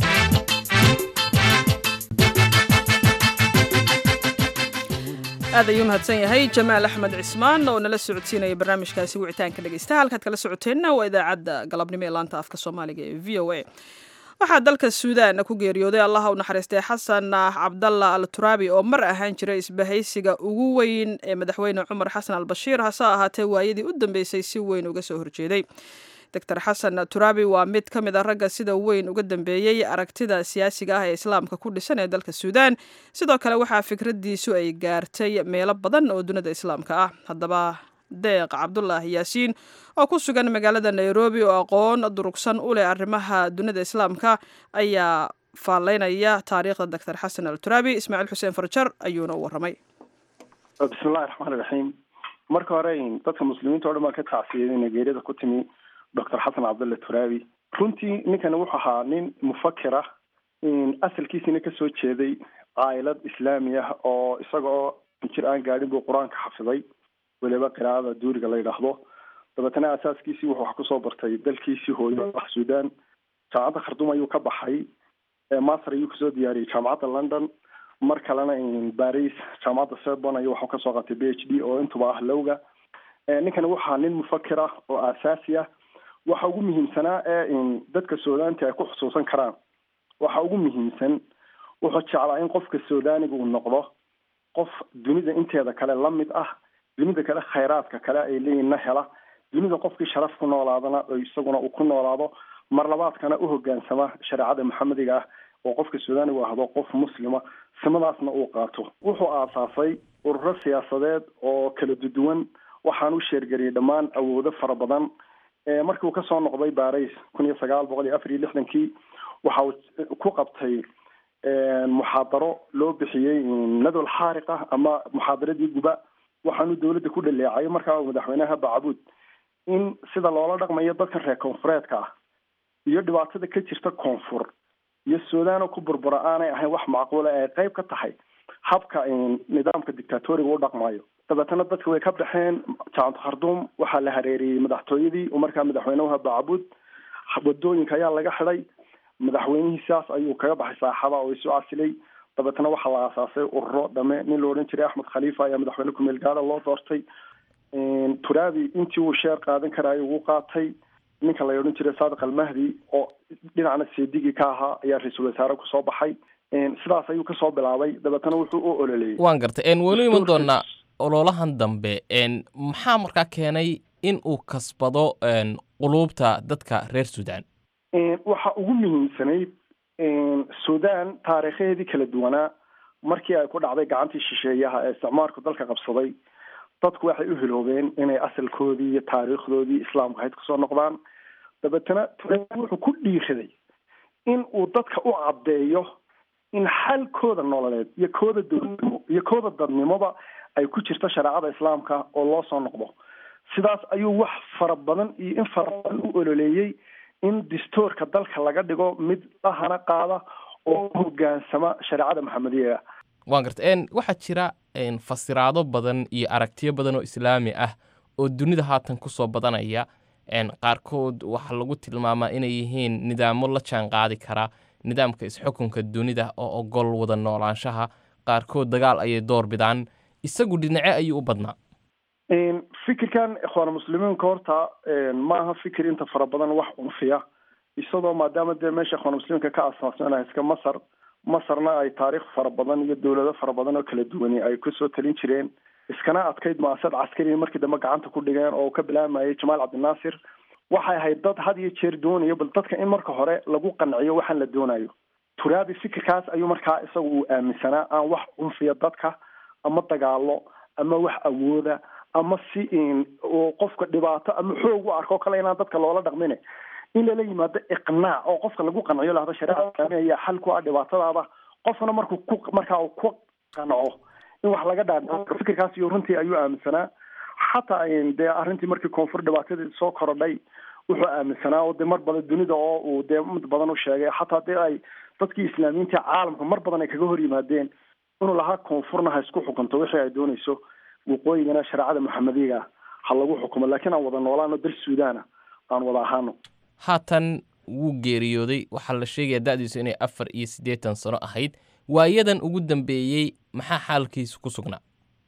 aad ayuu mahadsan yahay jamaal axmed cismaan oo nala socodsiinaya barnaamijkaasi wicitaanka dhegeystaha halkaad kala socoteenna waa idaacadda galabnimo ee laanta afka soomaaliga ee v o a waxaa dalka suudaan ku geeriyooday allaha u naxariistay xasan cabdalla al turaabi oo mar ahaan jiray isbahaysiga ugu weyn ee madaxweyne cumar xasan al bashiir hase ahaatee waayadii u dambeysay si weyn uga soo horjeeday doctor xasan turaabi waa mid ka mid a ragga sida weyn uga dambeeyey aragtida siyaasiga ah ee islaamka ku dhisan ee dalka suudaan sidoo kale waxaa fikradiisu ay gaartay meelo badan oo dunida islaamka ah haddaba deeq cabdulaahi yaasiin oo ku sugan magaalada nairobi oo aqoon durugsan u leh arrimaha dunida islaamka ayaa faallaynaya taariikhda doctor xasan al turaabi ismaaciil xuseen farjar ayuuna u warramay
bismillahi raxmaani raxiim marka hore dadka muslimiinta o dhan baan ka tacsiyay nigeeriyada ku timi doctor xasan cabdulla turaabi runtii ninkana wuxuu ahaa nin mufakir ah asalkiisina kasoo jeeday caa'ilad islaami ah oo isaga oo jir aan gaadhin buu qur-aanka xafiday weliba qiraa'ada duuriga la yidhaahdo dabeetana asaaskiisii wuxuu wax kusoo bartay dalkiisii hooyo ah suudaan jaamacadda kharduum ayuu ka baxay master ayuu kasoo diyaariyey jaamacadda london mar kalena baris jaamacadda sebon ayuu waxu kasoo qatay b h d oo intuba ah lowga ninkana wuxuu ahaa nin mufakir ah oo aasaasi ah waxa ugu muhiimsanaa ee dadka suudaanta ay ku xusuusan karaan waxa ugu muhiimsan wuxuu jeclaa in qofka suudaaniga uu noqdo qof dunida inteeda kale la mid ah dunida kale khayraadka kale ay leeyihin na hela dunida qofkii sharaf ku noolaadana oo isaguna uu ku noolaado mar labaadkana u hogaansama shareecada maxamediga ah oo qofka suudaanigu ahdo qof muslima simadaasna uu qaato wuxuu aasaasay ururo siyaasadeed oo kala duwan waxaan u sheergariyay dhammaan awoodo fara badan markii uu kasoo noqday baris kun iyo sagaal boqol iyo afar iyo lixdankii waxa uu ku qabtay muxaadaro loo bixiyey nadwal xaariq ah ama muxaadaradii guba waxaanu dowladda ku dhaleecay markaa madaxweynaha bacbuud in sida loola dhaqmayo dadka reer koonfureedka ah iyo dhibaatada ka jirta koonfur iyo suudaan oo ku burbura aanay ahayn wax macquula ee qayb ka tahay habka nidaamka dictatoriga u dhaqmayo dabeetana dadka way ka baxeen jaamacad kharduum waxaa la hareeriyey madaxtooyadii oo markaa madaxweynaha bacbuud wadooyinka ayaa laga xidhay madaxweynihiisaas ayuu kaga baxay saaxada oo isu casilay dabeetana waxaa la aasaasay ururo dhame nin la odhan jiray axmed khaliifa ayaa madaxweyne kumeel gaada loo doortay turaabi intii uu sheer qaadan karaayo ugu qaatay ninka la odhan jiray saadiq almahdi oo dhinacna seedigii ka ahaa ayaa ra-iisul wasaare kusoo baxay sidaas ayuu kasoo bilaabay dabeetana wuxuu u ololeeyey
waan gartay weli iman doonaa ololahan dambe maxaa markaa keenay in uu kasbado quluubta dadka reer suudaan
waxa ugu muhiimsanayd suudaan taariikheedii kala duwanaa markii ay ku dhacday gacantii shisheeyaha ee isticmaarku dalka qabsaday dadku waxay u hiloobeen inay asalkoodii iyo taariikhdoodii islaamka ahayd kusoo noqdaan dabeetana turaabi wuxuu ku dhiiriday in uu dadka u caddeeyo in xalkooda nololeed iyo kooda dowladnimo iyo kooda dadnimoba ay ku jirto shareecada islaamka oo loo soo noqdo sidaas ayuu wax fara badan iyo in fara badan u ololeeyey in dastuurka dalka laga dhigo mid dhahana qaada oo hogaansama shareecada maxamediyaga
waan gartay waxaa jira fasiraado badan iyo aragtiyo badan oo islaami ah oo dunida haatan kusoo badanaya qaarkood waxaa lagu tilmaamaa inay yihiin nidaamo la jaan qaadi kara nidaamka isxukunka dunida oo ogol wada noolaanshaha qaarkood dagaal ayay door bidaan isagu dhinace ayuu u badnaa
fikirkan ikhwaan muslimiinka horta maaha fikir inta fara badan wax unfiya isagoo maadaama dee meesha ikhwaan muslimiinka ka asaasnaa iska masar masarna ay taariikh fara badan iyo dowlado fara badan oo kala duwani ay kusoo talin jireen iskana adkayd maasad caskari markii dambe gacanta ku dhigeen oo ka bilaamayay jamaal cabdinaasir waxay ahayd dad had iyo jeer doonayo bal dadka in marka hore lagu qanciyo waxaan la doonayo turaabi fikirkaas ayuu markaa isaga uu aaminsanaa aan wax unfiya dadka ama dagaalo ama wax awooda ama si oo qofka dhibaato ama xoog u arko kale inaan dadka loola dhaqmin in lala yimaado iqnaac oo qofka lagu qanciyo lahada shareecada islaamiga ayaa xal ku ah dhibaatadaada qofna markuu ku markaa uu ku qanco in wax laga dhaadhaco fikirkaas iyo runtii ayuu aaminsanaa xataa dee arrintii markii koonfur dhibaatadii soo korodhay wuxuu aaminsanaa oo dee mar badan dunida oo uu dee mid badan u sheegay xataa dee ay dadkii islaamiyiinta caalamka mar badan ay kaga hor yimaadeen inuu lahaa koonfurna ha isku xukunto wixii ay doonayso waqooyigana shareecada maxamediga ha lagu xukumo laakiin aan wada noolaano dal suudaana aan wada ahaano
haatan wuu geeriyooday waxaa la sheegayaa da-diisu inay afar iyo siddeetan sano ahayd waayadan ugu dambeeyey maxaa xaalkiisu ku sugnaa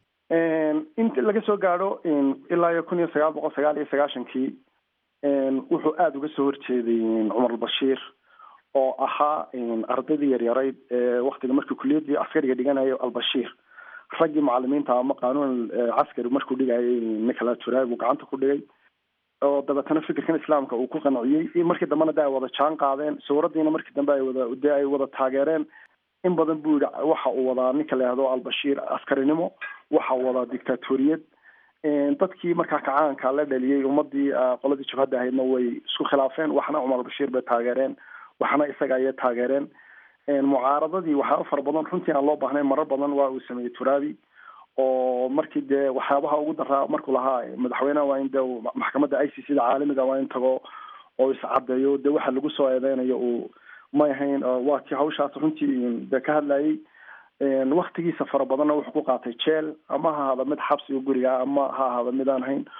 inta laga soo gaadho ilaa iyo kun iyo sagaal boqol sagaal iyo sagaashankii wuxuu aada uga soo horjeeday cumar albashiir oo ahaa ardaydii yaryarayd ee waktiga markii kuliyadii askariga dhiganayo albashiir raggii macalimiinta ama qaanuun caskari markuu dhigayay nicola turaabi uu gacanta ku dhigay oo dabeetana fikirkan islaamka uu ku qanciyey markii dambena de ay wada jaan qaadeen sawiradiina markii dambe ay wada de ay wada taageereen in badan buu yidhi waxa uu wadaa ninka la yihahdo albashiir askarinimo waxa uu wadaa dictatoriyad dadkii markaa kacaanka la dhaliyey ummadii qoladii jabhadda ahaydna way isku khilaafeen waxna cumar albashiir bay taageereen waxna isaga ayay taageereen mucaaradadii waxyaaba fara badan runtii aan loo baahnayn marar badan waa uu sameeyey turaabi oo markii dee waxyaabaha ugu daraa markuu lahaa madaxweyneha waa in de maxkamadda i c c da caalamiga waa in tago oo iscadeeyo dee waxa lagu soo eedeynayo uu may ahayn waa kii hawshaas runtii dee ka hadlayay waktigiisa fara badanna wuxuu ku qaatay jeel ama ha ahaada mid xabsiga guriga ama ha ahaada mid aan hayn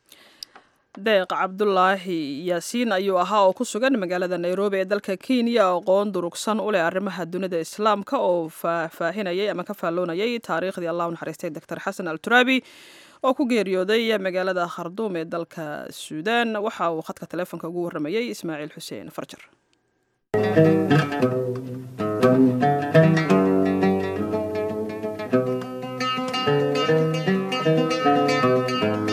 deeq cabdulaahi yaasiin ayuu ahaa oo ku sugan magaalada nairobi ee dalka kenya aqoon durugsan u leh arrimaha dunida islaamka oo faahfaahinayay ama ka faalloonayay taariikhdii allah u naxariistay doctor xasan al turaabi oo ku geeriyooday magaalada kharduum ee dalka suudaan waxa uu khadka taleefonka ugu warramayay ismaaciil xuseen farjar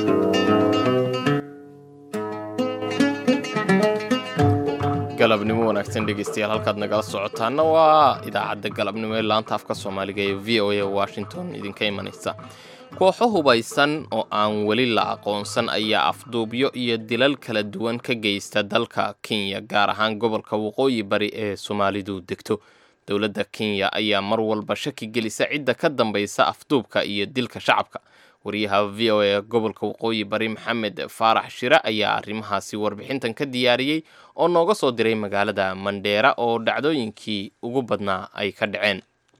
galabnimo wanaagsan dhegeystayaal halkaad nagala socotaana waa idaacadda galabnimo ee laanta afka soomaaliga ee v o a washington idinka imanaysa kooxo hubaysan oo aan weli la aqoonsan ayaa afduubyo iyo dilal kala duwan ka geysta dalka Kenya gaar ahaan gobolka waqooyi bari ee Soomaalidu degto dowladda Kenya ayaa mar walba shaki gelisa cidda ka dambaysa afduubka iyo dilka shacabka wariyaha v o a gobolka waqooyi bari Maxamed Faarax Shira ayaa arrimahaasi warbixintan ka diyaariyay oo nooga soo diray magaalada Mandera oo dhacdooyinkii ugu badnaa ay ka dhaceen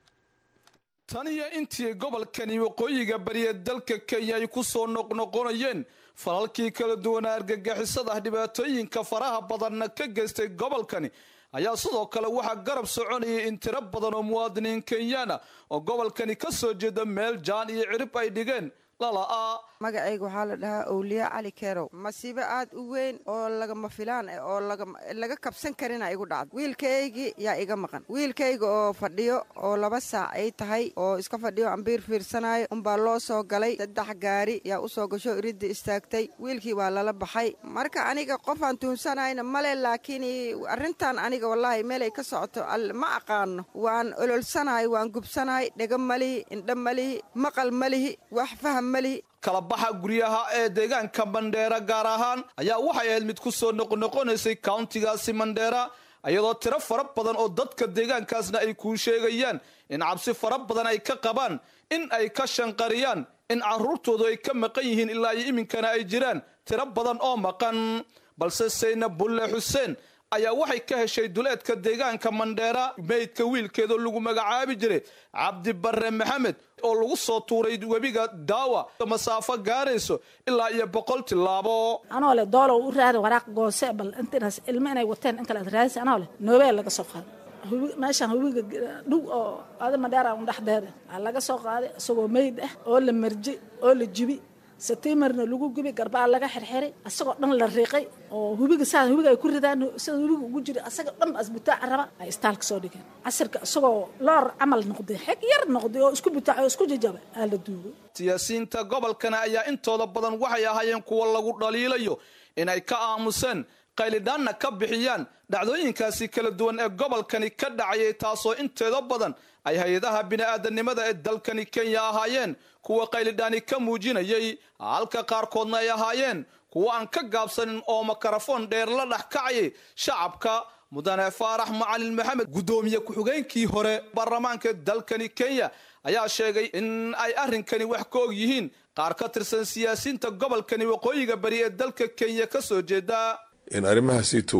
tan iyo intii gobolkani waqooyiga bari ee dalka Kenya ay ku soo noqnoqonayeen falalkii kala duwan argagixisada dhibaatooyinka faraha badan ka geystay gobolkani ayaa sidoo kale waxa garab soconayay in tiro badan oo muwaadiniin Kenyana oo gobolkani ka soo jeeda meel jaan iyo cirib ay dhigeen lala
magacaygu waxaa la dhahaa Awliya Ali Kerow masiibo aad u weyn oo laga ma filaan oo laga laga kabsan karin ay igu dhacday wiilkaygi yaa iga maqan wiilkayga oo fadhiyo oo laba saac ay tahay oo iska fadhiyo ambiir fiirsanayo un baa loo soo galay saddex gaari yaa u soo gasho iridda istaagtay wiilkii waa lala baxay marka aniga qof aan tuunsanayna male laakiin arrintan aniga wallahi meel ay ka socoto ma aqaano waan ololsanahay waan gubsanahay dhaga malihi indha malihi maqal malihi wax faham malihi
kala baxa guryaha ee deegaanka Mandera gaar ahaan ayaa waxay ahayd mid ku soo noqnoqonaysay countigaasi Mandera ayadoo tiro fara badan oo dadka deegaankaasna ay ku sheegayaan in cabsi fara badan ay ka qabaan in ay ka shanqariyaan in carruurtoodu ay ka maqan yihiin ilaa iyo iminkana ay jiraan tiro badan oo maqan balse Sayna Bulle Hussein ayaa waxay ka heshay duleedka deegaanka Mandera meydka wiilkeeda lagu magacaabi jiray Cabdi Barre Maxamed oo lagu soo tuuray webiga Daawa masaafo gaarayso ilaa iyo boqol tilaabo
anoo le doolo u raad waraaq goose bal intaas ilmo inay wateen in kala raadis anoo le noobeel laga soo qaaday meeshan webiga dhow oo aad Mandera u dhaxdeeda laga soo qaaday isagoo meyd ah oo la marji oo la jibi September lagu gubi garbaa laga xirxiray asagoo dhan la riiqay oo hubiga saa hubiga ay ku ridaan sida hubiga ugu jira asagoo dhan asbutaa araba ay istaalka soo dhigeen asirka asagoo loor amal noqday xig yar noqday oo isku butaa oo isku jajaba ala duugo
siyaasiyiinta gobolkana ayaa intooda badan waxay ahaayeen kuwa lagu dhaliilayo inay ka aamuseen qaylidaanna ka bixiyaan dhacdooyinkaasi kala duwan ee gobolkani ka dhacay taasoo inteeda badan ay hay'adaha bini'aadanimada ee dalkani Kenya ahaayeen kuwa qaylidaani ka muujinayay halka qaarkoodna ay ahaayeen kuwa aan ka gaabsanin oo mikrofon dheer la dhaxkacay shacabka mudane Faarax Macalin Maxamed gudoomiye ku-xigeenkii hore baarlamaanka dalkani Kenya ayaa sheegay in ay arrinkani wax ka og yihiin qaar ka tirsan siyaasiyiinta gobolkani waqooyiga bari ee dalka Kenya ka soo jeeda
in arrimahaasiitu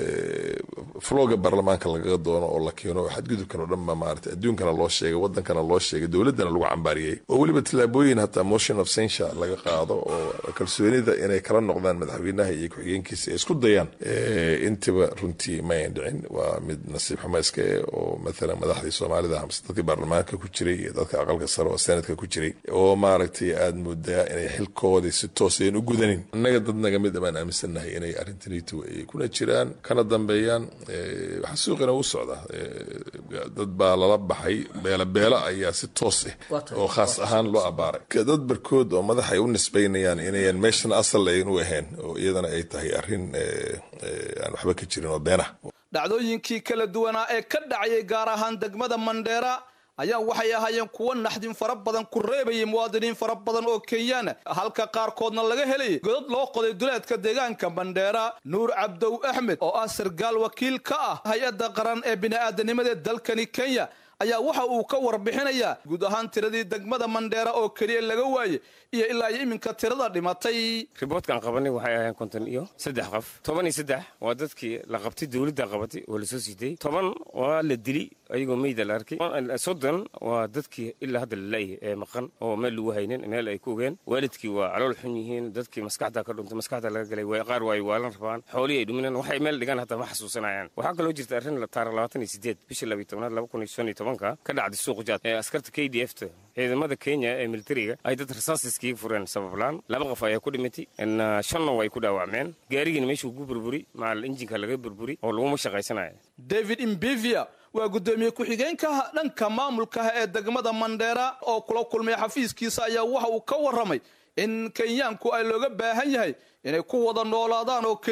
flooga baarlamaanka laga doono oo la keeno xadgudubkan oo dhan ma maartay adduunkana loo sheegay wadankana loo sheegay dowladana lagu cambaariyay oo waliba tilaabooyin hataa motion of censure laga qaado oo kalsoonida inay kala noqdaan madaxweynaha iyo ku-xigeenkiisa ay isku dayaan intiba runtii ma ayn dhicin waa mid nasiib xumayska oo mathalan madaxdii Soomaalida hamsa dadkii baarlamaanka ku jiray iyo dadka aqalka sare oo senatka ku jiray oo maaragtay aad moodaa inay xilkoodii si toos ah u gudanin annaga dad naga mid ah aaminsanahay inay arrintan kuna jiraan kana dambeeyaan waxa suuqina u socda dad baa lala baxay beela beela ayaa si toos ah oo khaas ahaan loo abaaray dad barkood oo madax ay u nisbeynayaan inayan meeshan asal ay u ahayn oo iyadana ay tahay arrin aan waxba ka jirin oo beena
dhacdooyinkii kala duwanaa ee ka dhacay gaar ahaan degmada Mandera ayaa waxay ahaayeen kuwa naxdin fara badan ku reebayay muwaadiniin fara badan oo Kenyana halka qaarkoodna laga helay godad loo qoday duleedka deegaanka Mandera Nuur Cabdow Ahmed oo ah sargaal wakiil ka ah hay'adda qaran ee bini'aadanimada dalkani Kenya ayaa waxa uu ka warbixinayaa guud ahaan tiradii degmada Mandera oo kaliya laga waayay iyo ilaa iminka tirada dhimatay
riboodkan qabanay waxay ahaayeen konton iyo saddex qof toban iyo saddex waa dadkii la qabtay dawladda qabatay oo la soo siitay toban waa la dili ayagoo meeyda la arkay soddon waa dadkii ilaa hadda la leeyahay ee maqan oo meel lagu haynin meel ay ku ogeen waalidkii waa calool xun yihiin dadkii maskaxda ka dhuntay maskaxda laga galay way qaar way waalan rabaan xoolii ay dhuminaan waxay meel dhigan hataa ma xasuusanayaan waxaa kaloo jirta arrin la taariikh labaatan iyo siddeed bishii laba iyo tobnaad laba kun iyo shan iyo toban ka dhacday suuq jaad ee askarta K D F ta ciidamada Kenya ee militariga ay dad rasaasiskii fureen sabablaan laba qof ayaa ku dhimatay in shan way ku dhaawacmeen gaarigiina meeshuu ku burburi maal injinka laga burburi oo lagu shaqaysanayo
David Imbivia waa gudoomiye ku-xigeenka dhanka maamulka ee degmada Mandera oo kula kulmay xafiiskiisa ayaa waxa uu ka waramay in Kenyaanku ay looga baahan yahay inay ku wada noolaadaan oo kaliya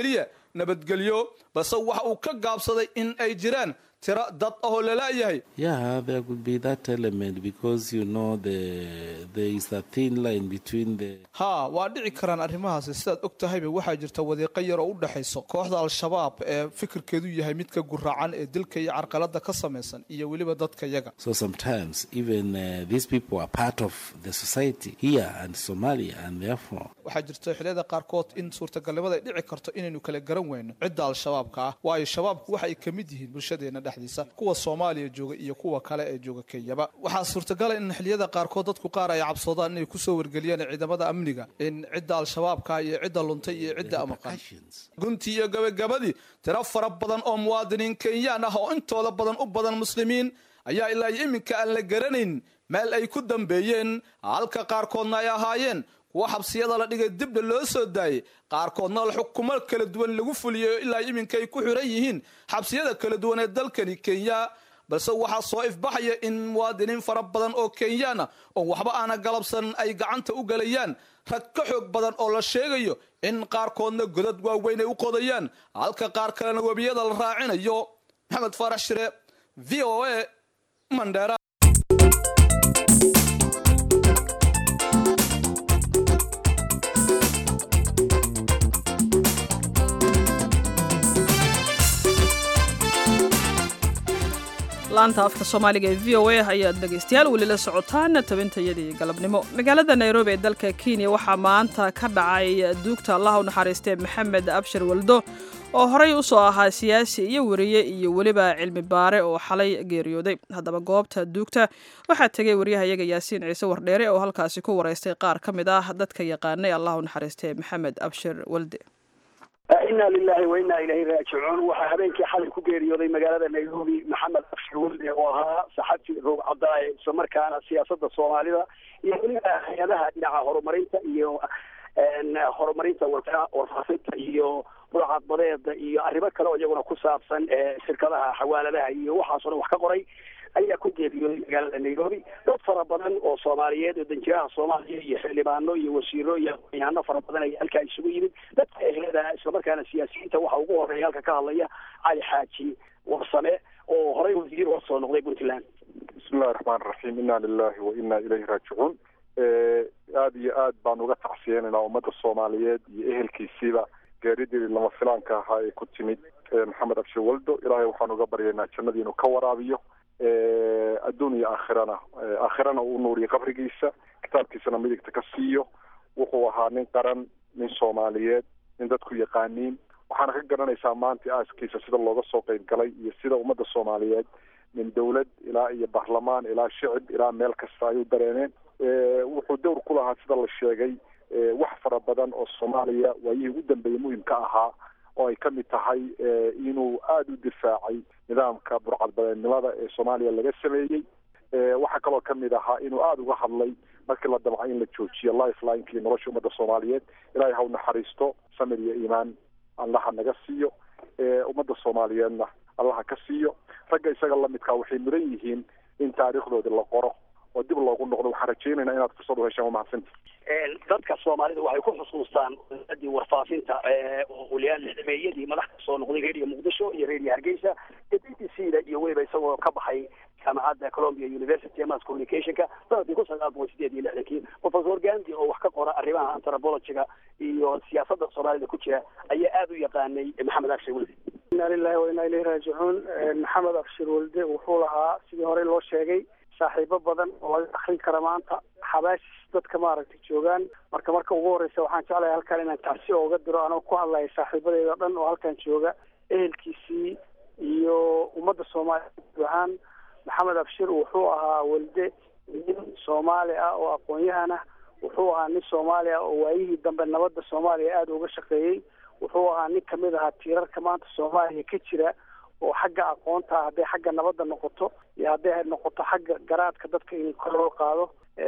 nabadgelyo balse waxa uu ka gaabsaday in ay jiraan tira dad oo la laayahay.
Yeah, there could be that element because you know the there is a thin line between the
ha waa dhici karaan arrimahaasi sidaad og tahayba waxaa jirta wadiiqo yar oo u dhaxayso kooxda al-shabaab ee fikirkeedu yahay mid ka guraacan ee dilka iyo carqalada ka samaysan iyo weliba dadka yaga.
So sometimes even uh, these people are part of the society here and Somalia and therefore
waxaa jirta xilliyada qaarkood in suurtagalnimada ay dhici karto inaynu kala garan weyno cidda al-shabaabka ah waayo shabaabku waxa ay ka mid yihiin bulshadeena dhexdiisa kuwa Soomaaliya jooga iyo kuwa kale ee jooga Kenya. waxaa suurtagal in xilliyada qaarkood dadku qaar ay cabsadaan inay ku soo wargeliyaan ciidamada amniga in cidda al-shabaabka iyo cidda luntay iyo cidda amaqan. guntii iyo gabagabadii tira fara badan oo muwaadiniin Kenyaan ah oo intooda badan u badan muslimiin ayaa ilaa iminka aan la garanayn meel ay ku dambeeyeen halka qaarkoodna ay ahaayeen kuwa xabsiyada la dhigay dib loo soo daayay qaarkoodna la xukumo kala duwan lagu fuliyo ilaa iminka ay ku xiran yihiin xabsiyada kala duwan ee dalkani Kenya. balse waxaa soo ifbaxaya in muwaadiniin fara badan oo Kenyaan ah oo waxba aan galabsan ay gacanta u galayaan rag ka xoog badan oo la sheegayo in qaarkoodna godad waaweyn ay u qodayaan halka qaar kalena wabiyada la raacinayo. Maxamed Farax Shire, V O A, Mandera.
laanta afka Soomaaliga ee V O A ayaad dhageystayaal weli la socotaan tabintayadii galabnimo. magaalada Nairobi ee dalka Kenya waxaa maanta ka dhacay duugta Allah u naxariistay Maxamed Abshir Waldo oo horey u soo ahaa siyaasi iyo wariye iyo weliba cilmi baare oo xalay geeriyooday. haddaba goobta duugta waxaa tagay wariyahayaga Yaasiin Ciise Wardheere oo halkaasi ku wareystay qaar ka mid ah dadka yaqaanay Allah u naxariistay Maxamed Abshir Waldo.
inna lillahi wa inna ilayhi raaji'uun. waxaa habeenkii xalay ku geeriyooday magaalada Nairobi Maxamed Abshir Waldo oo ahaa saxafi roog cadaay isla markaana siyaasadda Soomaalida iyo weliba hay'adaha dhinaca horumarinta iyo horumarinta warfaafinta iyo burcad badeeda iyo arrimo kale oo iyaguna ku saabsan shirkadaha xawaaladaha iyo waxaas oo wax ka qoray ayaa ku geeriyooday magaalada Nairobi. dad fara badan oo Soomaaliyeed oo danjiraha Soomaaliya iyo xildhibaano iyo wasiiro iyo aqoonyahanno fara badan ayaa halkaa isugu yimid. dadka ehelada isla markaana siyaasiyiinta waxa ugu horeeya halka ka hadlaya Cali Xaaji Warsame oo horey wasiir u soo noqday Puntland.
bismillaahi raxmaani raxiim. inna lillahi wa inna ilayhi raaji'uun. aad iyo aad baan uga tacsiyeynaa ummadda Soomaaliyeed iyo ehelkiisiiba geeridii lama filaanka ahaa ee ku timid Maxamed Abshir Waldo. ilaahay waxaan uga baryaynaa jannadii inuu ka waraabiyo adduun iyo aakhirana aakhirana uu nuuriyo qabrigiisa kitaabkiisana midigta ka siiyo. wuxuu ahaa nin qaran, nin Soomaaliyeed, nin dadku yaqaaniin. waxaana ka garanaysaa maanta aaskiisa sida looga soo qayb galay iyo sida ummadda Soomaaliyeed min dawlad ilaa iyo baarlamaan ilaa shicib ilaa meel kasta ay u dareeneen. wuxuu dowr ku lahaa sida la sheegay wax fara badan oo Soomaaliya waayihii ugu dambeeyay muhiimka ahaa oo ay ka mid tahay inuu aada u difaacay nidaamka burcadbadeednimada ee Soomaaliya laga sameeyey. waxaa kaloo ka mid ahaa inuu aada uga hadlay markii la damcay in la joojiyo lifeline-kii nolosha ummadda Soomaaliyeed. ilaahay ha u naxariisto, samir iyo iimaan allaha naga siiyo, ummadda Soomaaliyeedna allaha ka siiyo. ragga isaga la midkaa waxay mudan yihiin in taariikhdooda la qoro oo dib loogu noqdo. waxaan rajaynaynaa inaad fursad u heshaan. waa mahadsantihi.
dadka Soomaalida waxay ku xusuustaan dadii warfaafinta oo uliyaan lixdameeyadii madaxda soo noqday Radio Muqdisho iyo Radio Hargeysa iyo B B C da iyo weliba isagoo ka baxay jaamacadda Columbia University Mass Communication-ka sanadkii kun sagaal boqol sideed iyo lixdankii. Professor Gandhi oo wax ka qora arrimaha anthropology-ga iyo siyaasadda Soomaalida ku jira ayaa aad u yaqaanay Maxamed Abshir Waldo.
inna lillahi wa inna ilayhi raaji'uun. Maxamed Abshir Waldo wuxuu lahaa sidii hore loo sheegay saaxiibo badan oo laga akhrin kara maanta xabaash dadka maaragtay joogaan. marka marka ugu horeysa waxaan jeclahay halkan inaan tacsi uga diro anoo ku hadlaya saaxiibadeeda dhan oo halkan jooga, ehelkiisii iyo ummadda Soomaaliyeed waxaan. Maxamed Abshir wuxuu ahaa Waldo nin Soomaali ah oo aqoon-yahan ah. wuxuu ahaa nin Soomaali ah oo waayihii dambe nabadda Soomaaliya aada uga shaqeeyey. wuxuu ahaa nin kamid ahaa tiirarka maanta Soomaaliya ka jira oo xagga aqoonta hadday xagga nabadda noqoto iyo hadday noqoto xagga garaadka dadka in kor loo qaado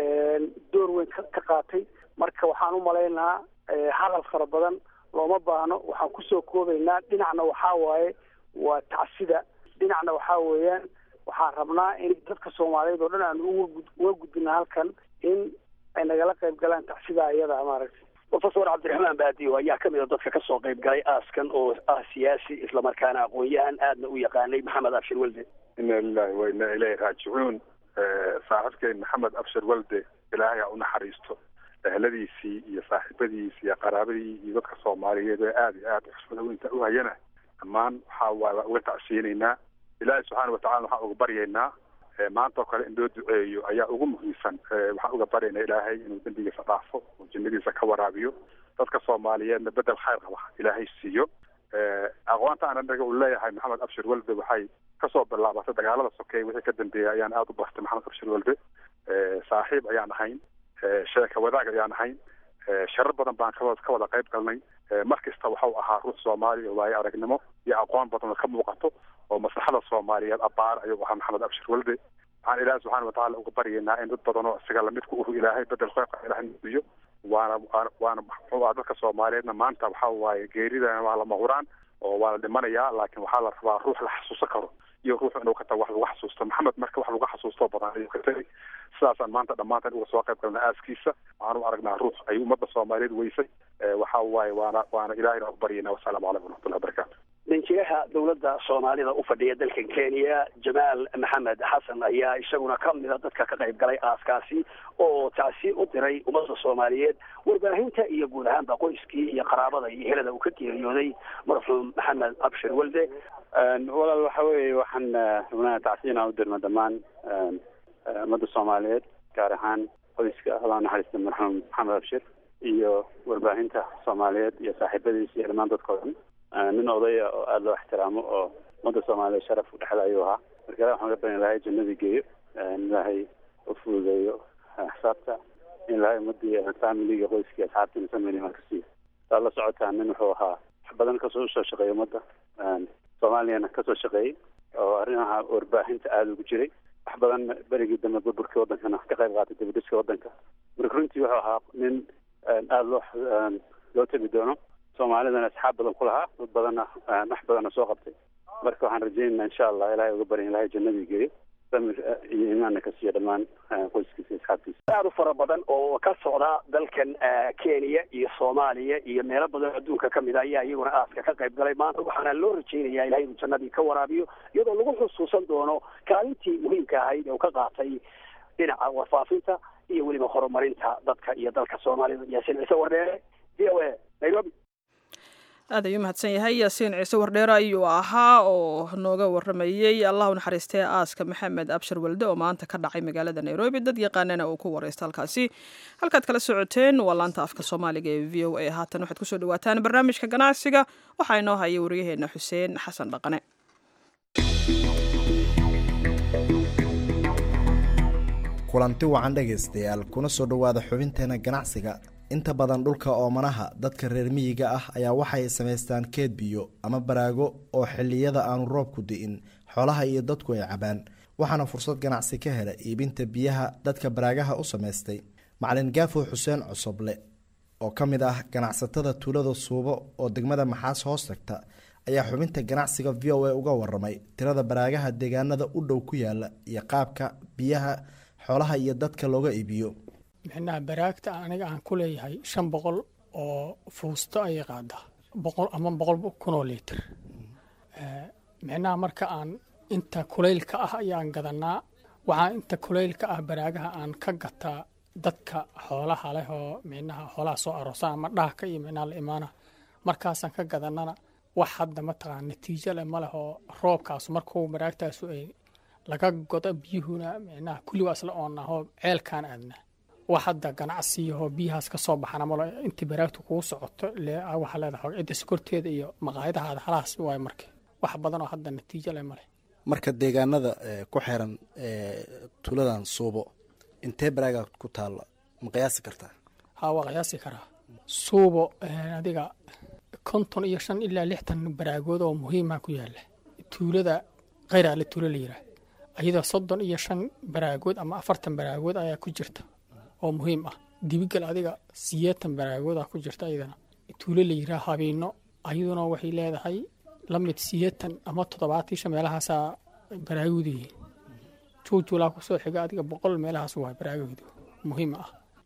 door weyn ka qaatay. marka waxaan u maleynayaa hadal fara badan looma baahno. waxaan kusoo koobaynaa dhinacna waxaa waaye waa tacsida, dhinacna waxaa weeyaan waxaan rabnaa in dadka Soomaaliyeed oo dhan aan uga gudbina halkan in ay nagala qayb galaan tacsida iyada maaragtay.
professor cabdiraxmaan baadiyo ayaa ka mid a dadka kasoo qayb galay aaskan oo ah siyaasi islamarkaana aqoon-yahan aadna u yaqaanay maxamed abshir walde.
ina lillahi wa ina ilayhi raajicuun. saaxiibkeen maxamed abshir walde ilaahay ha u naxariisto eheladiisii iyo saaxiibadiisii iyo qaraabadii iyo dadka soomaaliyeed ee aada iyo aada xusmada weynta u hayana dhammaan waxaa waay waa uga tacsiinaynaa. ilaahay subxaana watacala waxaan uga baryaynaa maanta oo kale in loo duceeyo ayaa ugu muhiimsan. waxaan uga baryaynaa ilaahay inuu dembigiisa dhaafo oo jannadiisa ka waraabiyo, dadka soomaaliyeedna bedel khayr qaba ilaahay siiyo. aqoonta aan anaga uu leeyahay maxamed abshir walde waxay kasoo bilaabatay dagaalada sokeeye wixii ka dambeeyay ayaan aada u bartay maxamed abshir walde. saaxiib ayaan ahayn, sheeka wadaag ayaan ahayn, sharar badan baan ka ka wada qayb galnay. mar kasta waxau ahaa ruux soomaali oo waayo aragnimo iyo aqoon badan oo ka muuqato oo maslaxada soomaaliyeed abaar ayuu ahaa maxamed abshir walde. waxaan ilaahi subxaana watacaala uga baryaynaa in dad badan oo isaga lamidku uhu ilaahay bedel khayr ilaahay nuubiyo. waana waana muxuu ah dadka soomaaliyeedna maanta waxa waaye geeridana waa lama huraan oo waa la dhimanayaa, laakiin waxaa la rabaa ruux la xasuusan karo iyo ruux inuu ka tago wax lagu xasuusto. maxamed marka wax lagu xasuusto badan ayuu ka tagay. sidaasaan maanta dhammaantan uga soo qayb galna aaskiisa. waxaan u aragnaa ruux ay ummadda soomaaliyeed weysay. waxa waaye waana waana ilaahayna u baryaynaa. wasalaamu calaykum waraxmatullahi wabarakaatu.
danjiraha dowladda soomaalida u fadhiya dalkan kenya jamaal maxamed xasan ayaa isaguna ka mida dadka ka qayb galay aaskaasi oo taasi u diray ummadda soomaaliyeed, warbaahinta iyo guud ahaanba qoyskii iyo qaraabada iyo helada uu ka geeriyooday marxuum maxamed abshir walde.
walaal waxa weeye waxaan rabnaa tacsiina u dirna dhammaan ummadda soomaaliyeed gaar ahaan qoyska allah naxariista marxuum maxamed abshir iyo warbaahinta soomaaliyeed iyo saaxiibadiisa iyo dhammaan dadka o dhan. nin odaya oo aada loo ixtiraamo oo ummadda soomaaliyeed sharaf u dhexda ayuu ahaa. marka ilahi waxaan ka barya ilahay jannadii geeyo, in ilaahay u fududeeyo xisaabta, in ilaahay ummadii familiga qoyskii asxaabtiina sameyni maa ka siiyo. saad la socotaa nin wuxuu ahaa wax badan kasoo usoo shaqeeyay ummadda soomaaliyana kasoo shaqeeyey oo arrimaha warbaahinta aada ugu jiray. wax badan berigii dambe burburkii wadankana ka qayb qaatay dibadhiska wadanka. marka runtii wuxuu ahaa nin aada loo loo tegi doono, soomaalidana asxaab badan ku lahaa, dad badanna wax badanna soo qabtay. marka waxaan rajaynaynaa insha allah ilahay uga baryan ilahay jannadii geeyo, samir iyo imaanna ka siiya dhammaan qoyskiisa asxaabtiisa.
aada u fara badan oo ka socda dalkan kenya iyo soomaaliya iyo meelo badan adduunka ka mid a ayaa iyaguna aaska ka qayb galay maanta. waxaana loo rajaynayaa ilahay inuu jannadii ka waraabiyo, iyadoo lagu xusuusan doono kaalintii muhiimka ahayd ee uu ka qaatay dhinaca warfaafinta iyo weliba horumarinta dadka iyo dalka soomaalida. yaasiin ciise wardheere, v o a, nairobi.
aad ayuu mahadsan yahay yaasiin ciise wardheere ayuu ahaa oo nooga waramayey allah u naxariistay aaska maxamed abshir walde oo maanta ka dhacay magaalada nairobi. dad yaqaanana uu ku wareysta halkaasi. halkaad kala socoteen waa laanta afka soomaaliga ee v o a. haatan waxaad kusoo dhawaataan barnaamijka ganacsiga. waxaa inoo haya wariyaheena xuseen xasan dhaqane.
kulanti wacan dhegaystayaal, kuna soo dhowaada xubinteena ganacsiga. inta badan dhulka oomanaha dadka reer miyiga ah ayaa waxay samaystaan keed biyo ama baraago oo xilliyada aanu roobku di'in xoolaha iyo dadku ay cabaan. waxaana fursad ganacsi ka hela iibinta biyaha dadka baraagaha u samaystay. macalin gaafo xuseen cosoble oo ka mid ah ganacsatada tuulada suubo oo degmada maxaas hoos tagta ayaa xubinta ganacsiga v o a uga waramay tirada baraagaha deegaanada u dhow ku yaala iyo qaabka biyaha xoolaha iyo dadka looga iibiyo.
micnaha baraagta aniga aan ku leeyahay shan boqol oo fuusto ayay qaadaa boqol ama boqol kun oo litir. micnaha marka aan inta kulaylka ah ayaan gadanaa. waxaa inta kulaylka ah baraagaha aan ka gataa dadka xoolaha leh oo micnaha xoolaha soo aroosa ama dhaaka iyo micnaha la imaana markaasaan ka gadanana wax hadda mataqaan natiijo leh ma leh oo roobkaas markuu baraagtaasu ay laga godo biyuhuna micnaha kulli waa isla oonnahoo ceelkaan aadna wax hadda ganacsiyaho biyahaas ka soo baxana malo intii baraagtu kugu socoto waxaa leedahay cidda sokorteeda iyo maqaayadahaada halaas waay marka wax badan oo hadda natiijo leh male.
marka deegaanada ku xiran tuuladan suubo intee baraaga ku taalla ma qiyaasi kartaa?
haa waa qiyaasi karaa. suubo adiga konton iyo shan ilaa lixdan baraagood oo muhiima ku yaala. tuulada kheyraale tuulo la yiraa ayadoo soddon iyo shan baraagood ama afartan baraagood ayaa ku jirta oo muhiim ah. dibigal adiga siyeetan baraagood ah ku jirta ayadana. tuulo la yiraa habeeno ayaduna waxay leedahay la mid siyeetan ama toddobaatisha meelahaasaa baraagood yihiin. juujulaa kusoo xiga adiga boqol meelahaas waa baraagoodu muhiim ah.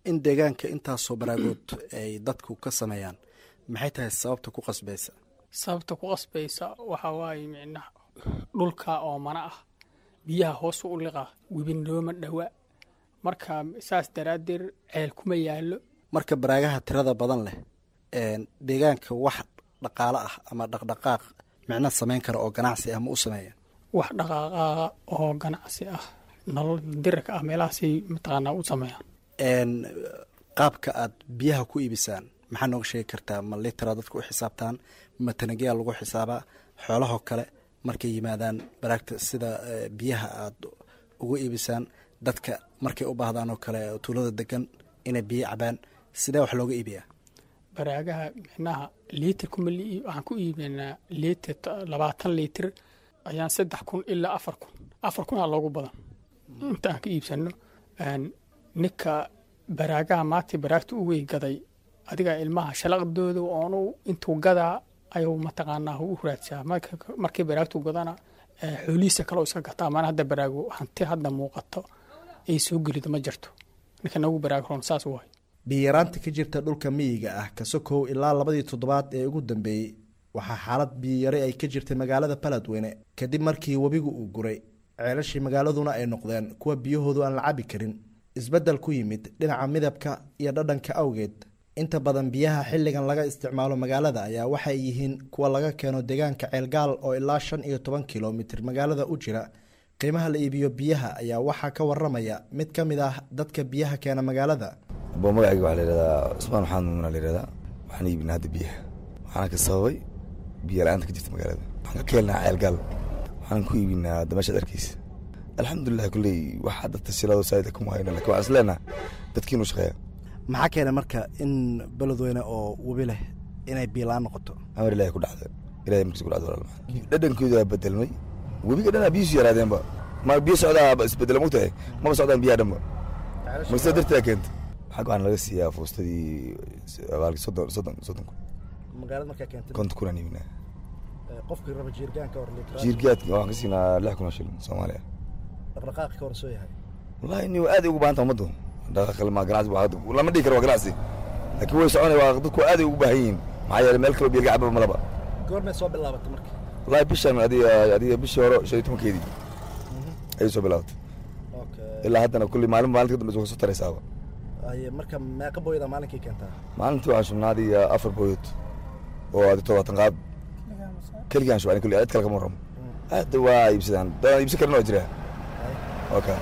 in deegaanka intaasoo baraagood ay dadku ka sameeyaan maxay tahay sababta ku qasbaysa
sababta ku qasbaysa waxaa waaye micnaha dhulka oo mana ah biyaha hoos u liqa webinooma dhawa marka saas daraaddeed ceel kuma yaallo
marka baraagaha tirada badan leh deegaanka wax dhaqaale ah ama dhaqdhaqaaq micno samayn kara oo ganacsi ah ma u sameeyaan
wax dhaqaaqaaqa oo ganacsi ah nolol dirka ah meelahaasay mataqaanaa u sameeyaan
qaabka aad biyaha ku iibisaan maxaa nooga sheegi kartaa ma litara dadku u xisaabtaan ma tanagiya lagu xisaabaa xoolahoo kale markay yimaadaan baraagta sida biyaha aad ugu iibisaan dadka markay u baahdaan oo kale tuulada degan inay biyo cabaan sidee wax looga iibiyaa
baraagaha micnaha liitir kuma waxaan ku iibinaa liitir labaatan liitir ayaan saddex kun ilaa afar kun afar kun aa loogu badan inta aan ka iibsano ninka baraagaha maanta baraagta u weygaday adiga ilmaha shalaqdooda oonu intuu gadaa ayuu mataqaanaa u raadsaa markii baraagtu gadana xoolihiisa kaloo iska gataa maana hadda baraago hanti hadda muuqato ay soo gelido ma jirto ninka nagu baraagroon saas waay
biyaraanta ka jirta dhulka miyiga ah kasokow ilaa labadii toddobaad ee ugu dambeeyey waxaa xaalad biyiyare ay ka jirtay magaalada baladweyne kadib markii webigu uu guray ceelashii magaaladuna ay noqdeen kuwa biyahoodu aan la cabi karin isbeddel ku yimid dhinaca midabka iyo dhadhanka awgeed inta badan biyaha xilligan laga isticmaalo magaalada ayaa waxay yihiin kuwa laga keeno deegaanka ceelgaal oo ilaa shan iyo toban kilomitir magaalada u jira qiimaha la iibiyo biyaha ayaa waxaa ka waramaya mid ka mid ah dadka biyaha keena magaalada
abo magacayga waxaa layihahdaa cusmaan maxamed muumuna layihahdaa waxaan iibinaa hadda biyaha waxaana ka sababay biyo la-aanta ka jirta magaalada waxaan ka keenaa ceelgaal waxaan ku iibinaa damashaad arkiisa alxamdulilah kulley waxaa dadka silado saa'ida kuma hayna lakin waxaan isleenaha dadkiinu shaqeeya
maxaa keena marka in beledweyne oo webi leh inay biyo la-aan noqoto
amar ilahay ku dhacda ilahay markiis ku dhacda walaalmaa dhadhankooda waa bedelmay webiga dhanaa biyusu yaraadeenba ma biyo socdaa isbedela mogtahay maba socdaan biyaha dhanba magsida darteeda keenta xag waxaan laga siiyaa fuustadii abaalki soddon soddon soddon kun
magaalada markaa keentay
konta kun aan iibinaa
qofkii raba jiirgaanka hor liitra
jiirgaadka waxaan ka siinaa lix kun oo shilin soomaaliya
dhaqdhaqaaqi ka hor soo yahay
wallahi ni aad ugu baahanta ummaddu dhaqaaqalma ganacsi lama dhihi karo waa ganacsi laakiin way soconay waa dadku aad ugu baahan yihiin maxaa yeelay meel kaloo biyo laga cababa malaba
goormay soo bilaabatay marka
wallahi bishan adiga adiga bishii hore shan iyo tobankeedii ayay soo bilaabatay ilaa haddana kulli maalin maalinta ka dambaysa way soo taraysaaba
marka meeqa booyada maalinkii keentaa
maalintii waxaan shubnaa adiga afar booyad oo adi todobaatan qaad keligaan shubaa kulli cid kale kama warramo hadda waa iibsadaan dadaan iibsan karin oo jira okay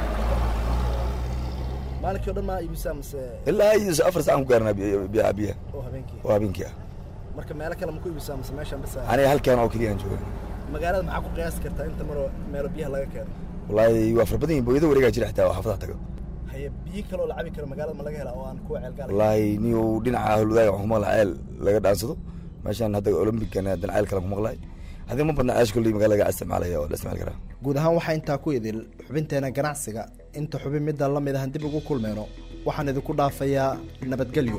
maalinkii oo dhan maa iibsaa mise
ilaa iyo afar saacan ku gaarnaa biyaha biyaha
oo habeenkii
oo habeenkii ah
marka meelo kale ma ku iibsaa mise meeshaan bas
aniga halkaan oo keliya aan jooga
magaalada maxaa ku qiyaasi kartaa inta maro meelo biyaha laga keeno
wallaahi waa fara badan yihin booyada wareegaa jira xitaa oo xaafadaha tago
haye biyo kaloo la cabi karo magaalada ma laga helaa oo aan kuwa ceelgaal
wallaahi ni uu dhinaca hulwadaaga waxaan ku maqlaa ceel laga dhaansado meeshaan hadda olombikan haddana ceel kale ku maqlaay haddii ma badna ceesh kolley magaalada laga isticmaalaya oo la isticmaali karaa
guud ahaan waxaa intaa ku idil xubinteena ganacsiga inta xubin midda la mid ahan dib ugu kulmeyno waxaan idinku dhaafayaa nabadgelyo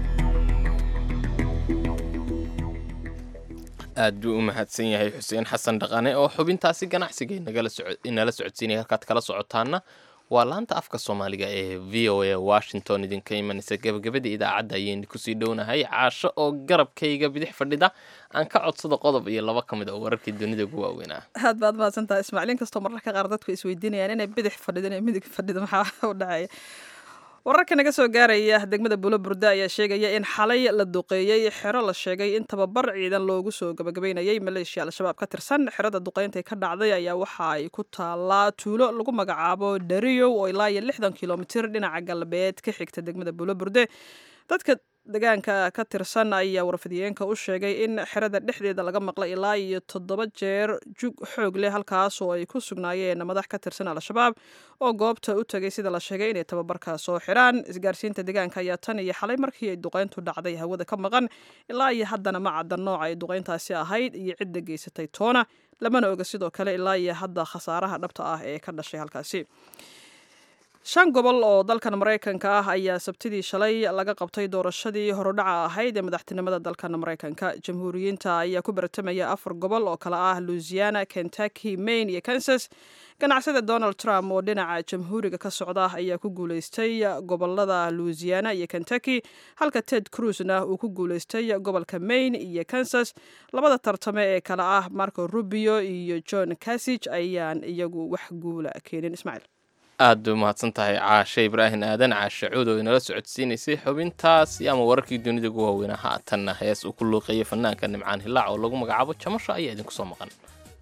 aad buu u mahadsan yahay xuseen xasan dhaqane oo xubintaasi ganacsiga inala socodsiinaya halkaad kala socotaana waa laanta afka soomaaliga ee v o a washington idinka imanaysa gabagabada idaacadda ayaynu kusii dhownahay caasho oo garabkayga bidix fadhida aan ka codsado qodob iyo laba ka mid oo wararkii dunida ugu waaweynaa
aad baad mahadsantaha ismaaciil inkastoo mararka qaar dadku isweydiinayaan inay bidix fadhidan ee midig fadhida maxaa u dhacaya wararka naga soo gaaraya degmada buuloburda ayaa sheegaya in xalay la duqeeyey xero la sheegay in tababar ciidan loogu soo gabagabeynayay maleeshiya al-shabaab ka tirsan xerada duqeynta ka dhacday ayaa waxa ay ku taalaa tuulo lagu magacaabo dhariyow oo ilaa iyo lixdan kilomitir dhinaca galbeed ka xigta degmada buuloburde dadka deegaanka ka tirsan ayaa warfidiyeenka u sheegay in xerada dhexdeeda laga maqlay ilaa iyo toddoba jeer jug xoog leh halkaas oo ay ku sugnaayeen madax ka tirsan al-shabaab oo goobta u tagay sida la sheegay inay tababarkaa soo xiraan isgaarsiinta deegaanka ayaa tan iyo xalay markii ay duqeyntu dhacday hawada ka maqan ilaa iyo haddana ma cadda nooca ay duqeyntaasi ahayd iyo cidda geysatay toona lamana oga sidoo kale ilaa iyo hadda khasaaraha dhabta ah ee ka dhashay halkaasi shan gobol oo dalkan maraykanka ah ayaa sabtidii shalay laga qabtay doorashadii horodhaca ahayd ee madaxtinimada dalkan maraykanka. jamhuuriyiinta ayaa ku baratamaya afar gobol oo kale ah louisiana, kentucky, maine iyo kansas. ganacsada donald trump oo dhinaca jamhuuriga ka socda ayaa ku guuleystay gobolada louisiana iyo kentucky, halka ted cruzna uu ku guuleystay gobolka maine iyo kansas. labada tartame ee kale ah marco rubio iyo john kasich ayaan iyagu wax guula keenin. ismaaciil
aad bay umahadsan tahay caashe ibraahin aadan caashe cuud oo inala socodsiinaysay xubintaasi ama wararkii dunida ugu waaweynaa. haatanna hees uu ku luuqeeyay fanaanka nimcaan hilaac oo lagu magacaabo jamasho ayaa idinku soo maqan.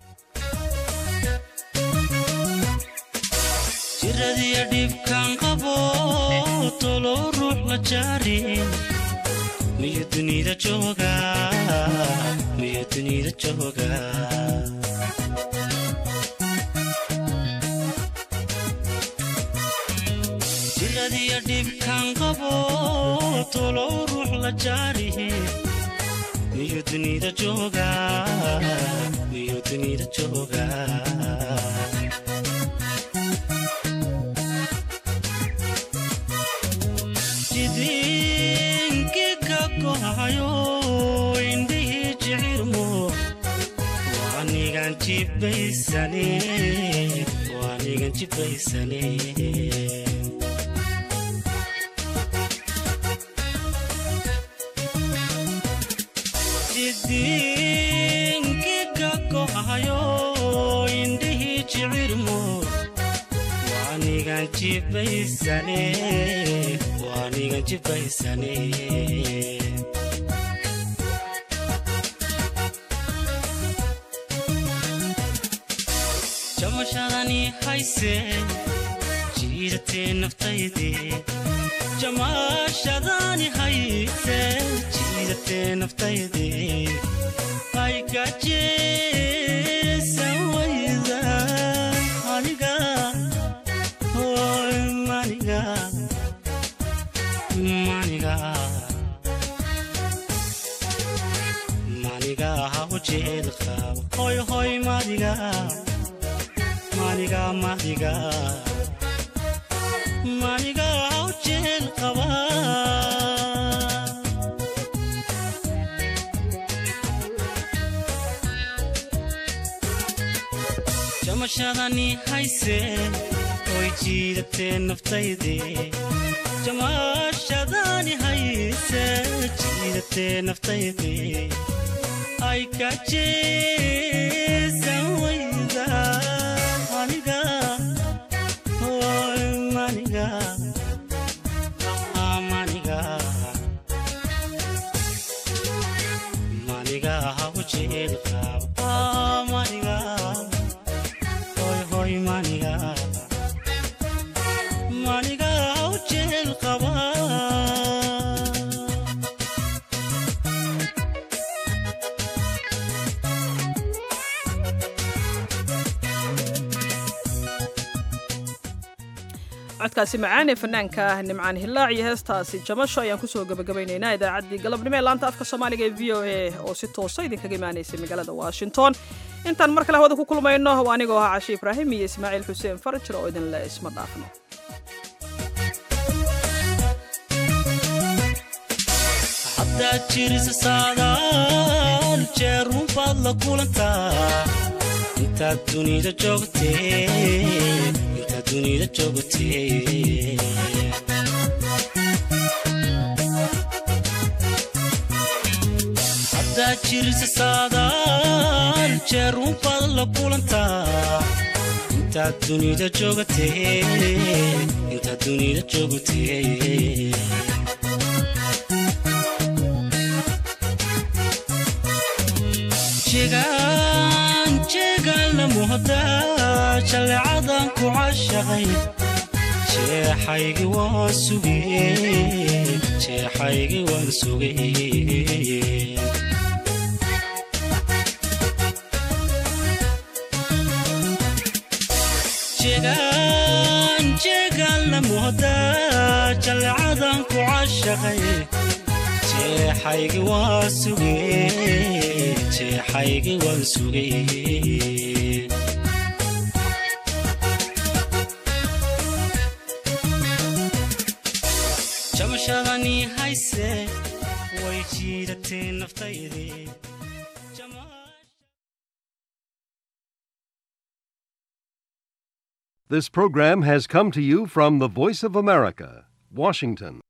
jiradiya dhibkan qabo tolo ruux la jaarin miyo dunida jooga miyo dunida jooga jiradiya dhibkan qabo tolo ruux la jaarin miyo dunida jooga miyo dunida jooga indhihii jicirmo waanigan jibaysane waanigan jibaysane jidinkiga kohayo indhihii jicirmo waanigan jibaysane waanigan jibaysane jamashadani hayse jiidatee naftayde jamashadani hayse jiidatee naftayde ay gajeesan wayda aniga hoy maniga maniga maniga hawjeed qab hoy hoy maniga maniga maniga maniga hawjeel qaba jamashadani hayse oy jiidatee naftayde jamashadani hayse jiidatee naftayde ay kajeesan wayda maniga hoy maniga maniga maniga hawjeel qab maniga hoy hoy maniga maniga hawjeel qaba
codkaasi macaan ee fanaanka nimcaan hilaac iyo heestaasi jamasho ayaan kusoo gabagabaynaynaa idaacaddii galabnimo ee laanta afka soomaaliga ee v o a oo si toosa idinkaga imaanaysay magaalada washington. intaan mar kale hawada ku kulmayno waa anigoo ahaa cashe ibraahim iyo ismaaciil xuseen farjir oo idinle isma dhaafno.
haddaad jirisa saadaal jeerun baad la kulantaa intaad dunida joogtee dunida joogtee haddaad jirisa saadaal jeerun baad la kulantaa intaad dunida joogtee intaad dunida joogtee jeegaan jeegaan la muhdaa jaleecadan ku cashaqay jeexaygi waan sugee jeexaygi waan sugee jeegaan jeegaan la muhdaa jaleecadan ku cashaqay jeexaygi waan sugee jeexaygi waan sugee jamashadani hayse way jiidatay naftaydii
This program has come to you from the Voice of America, Washington.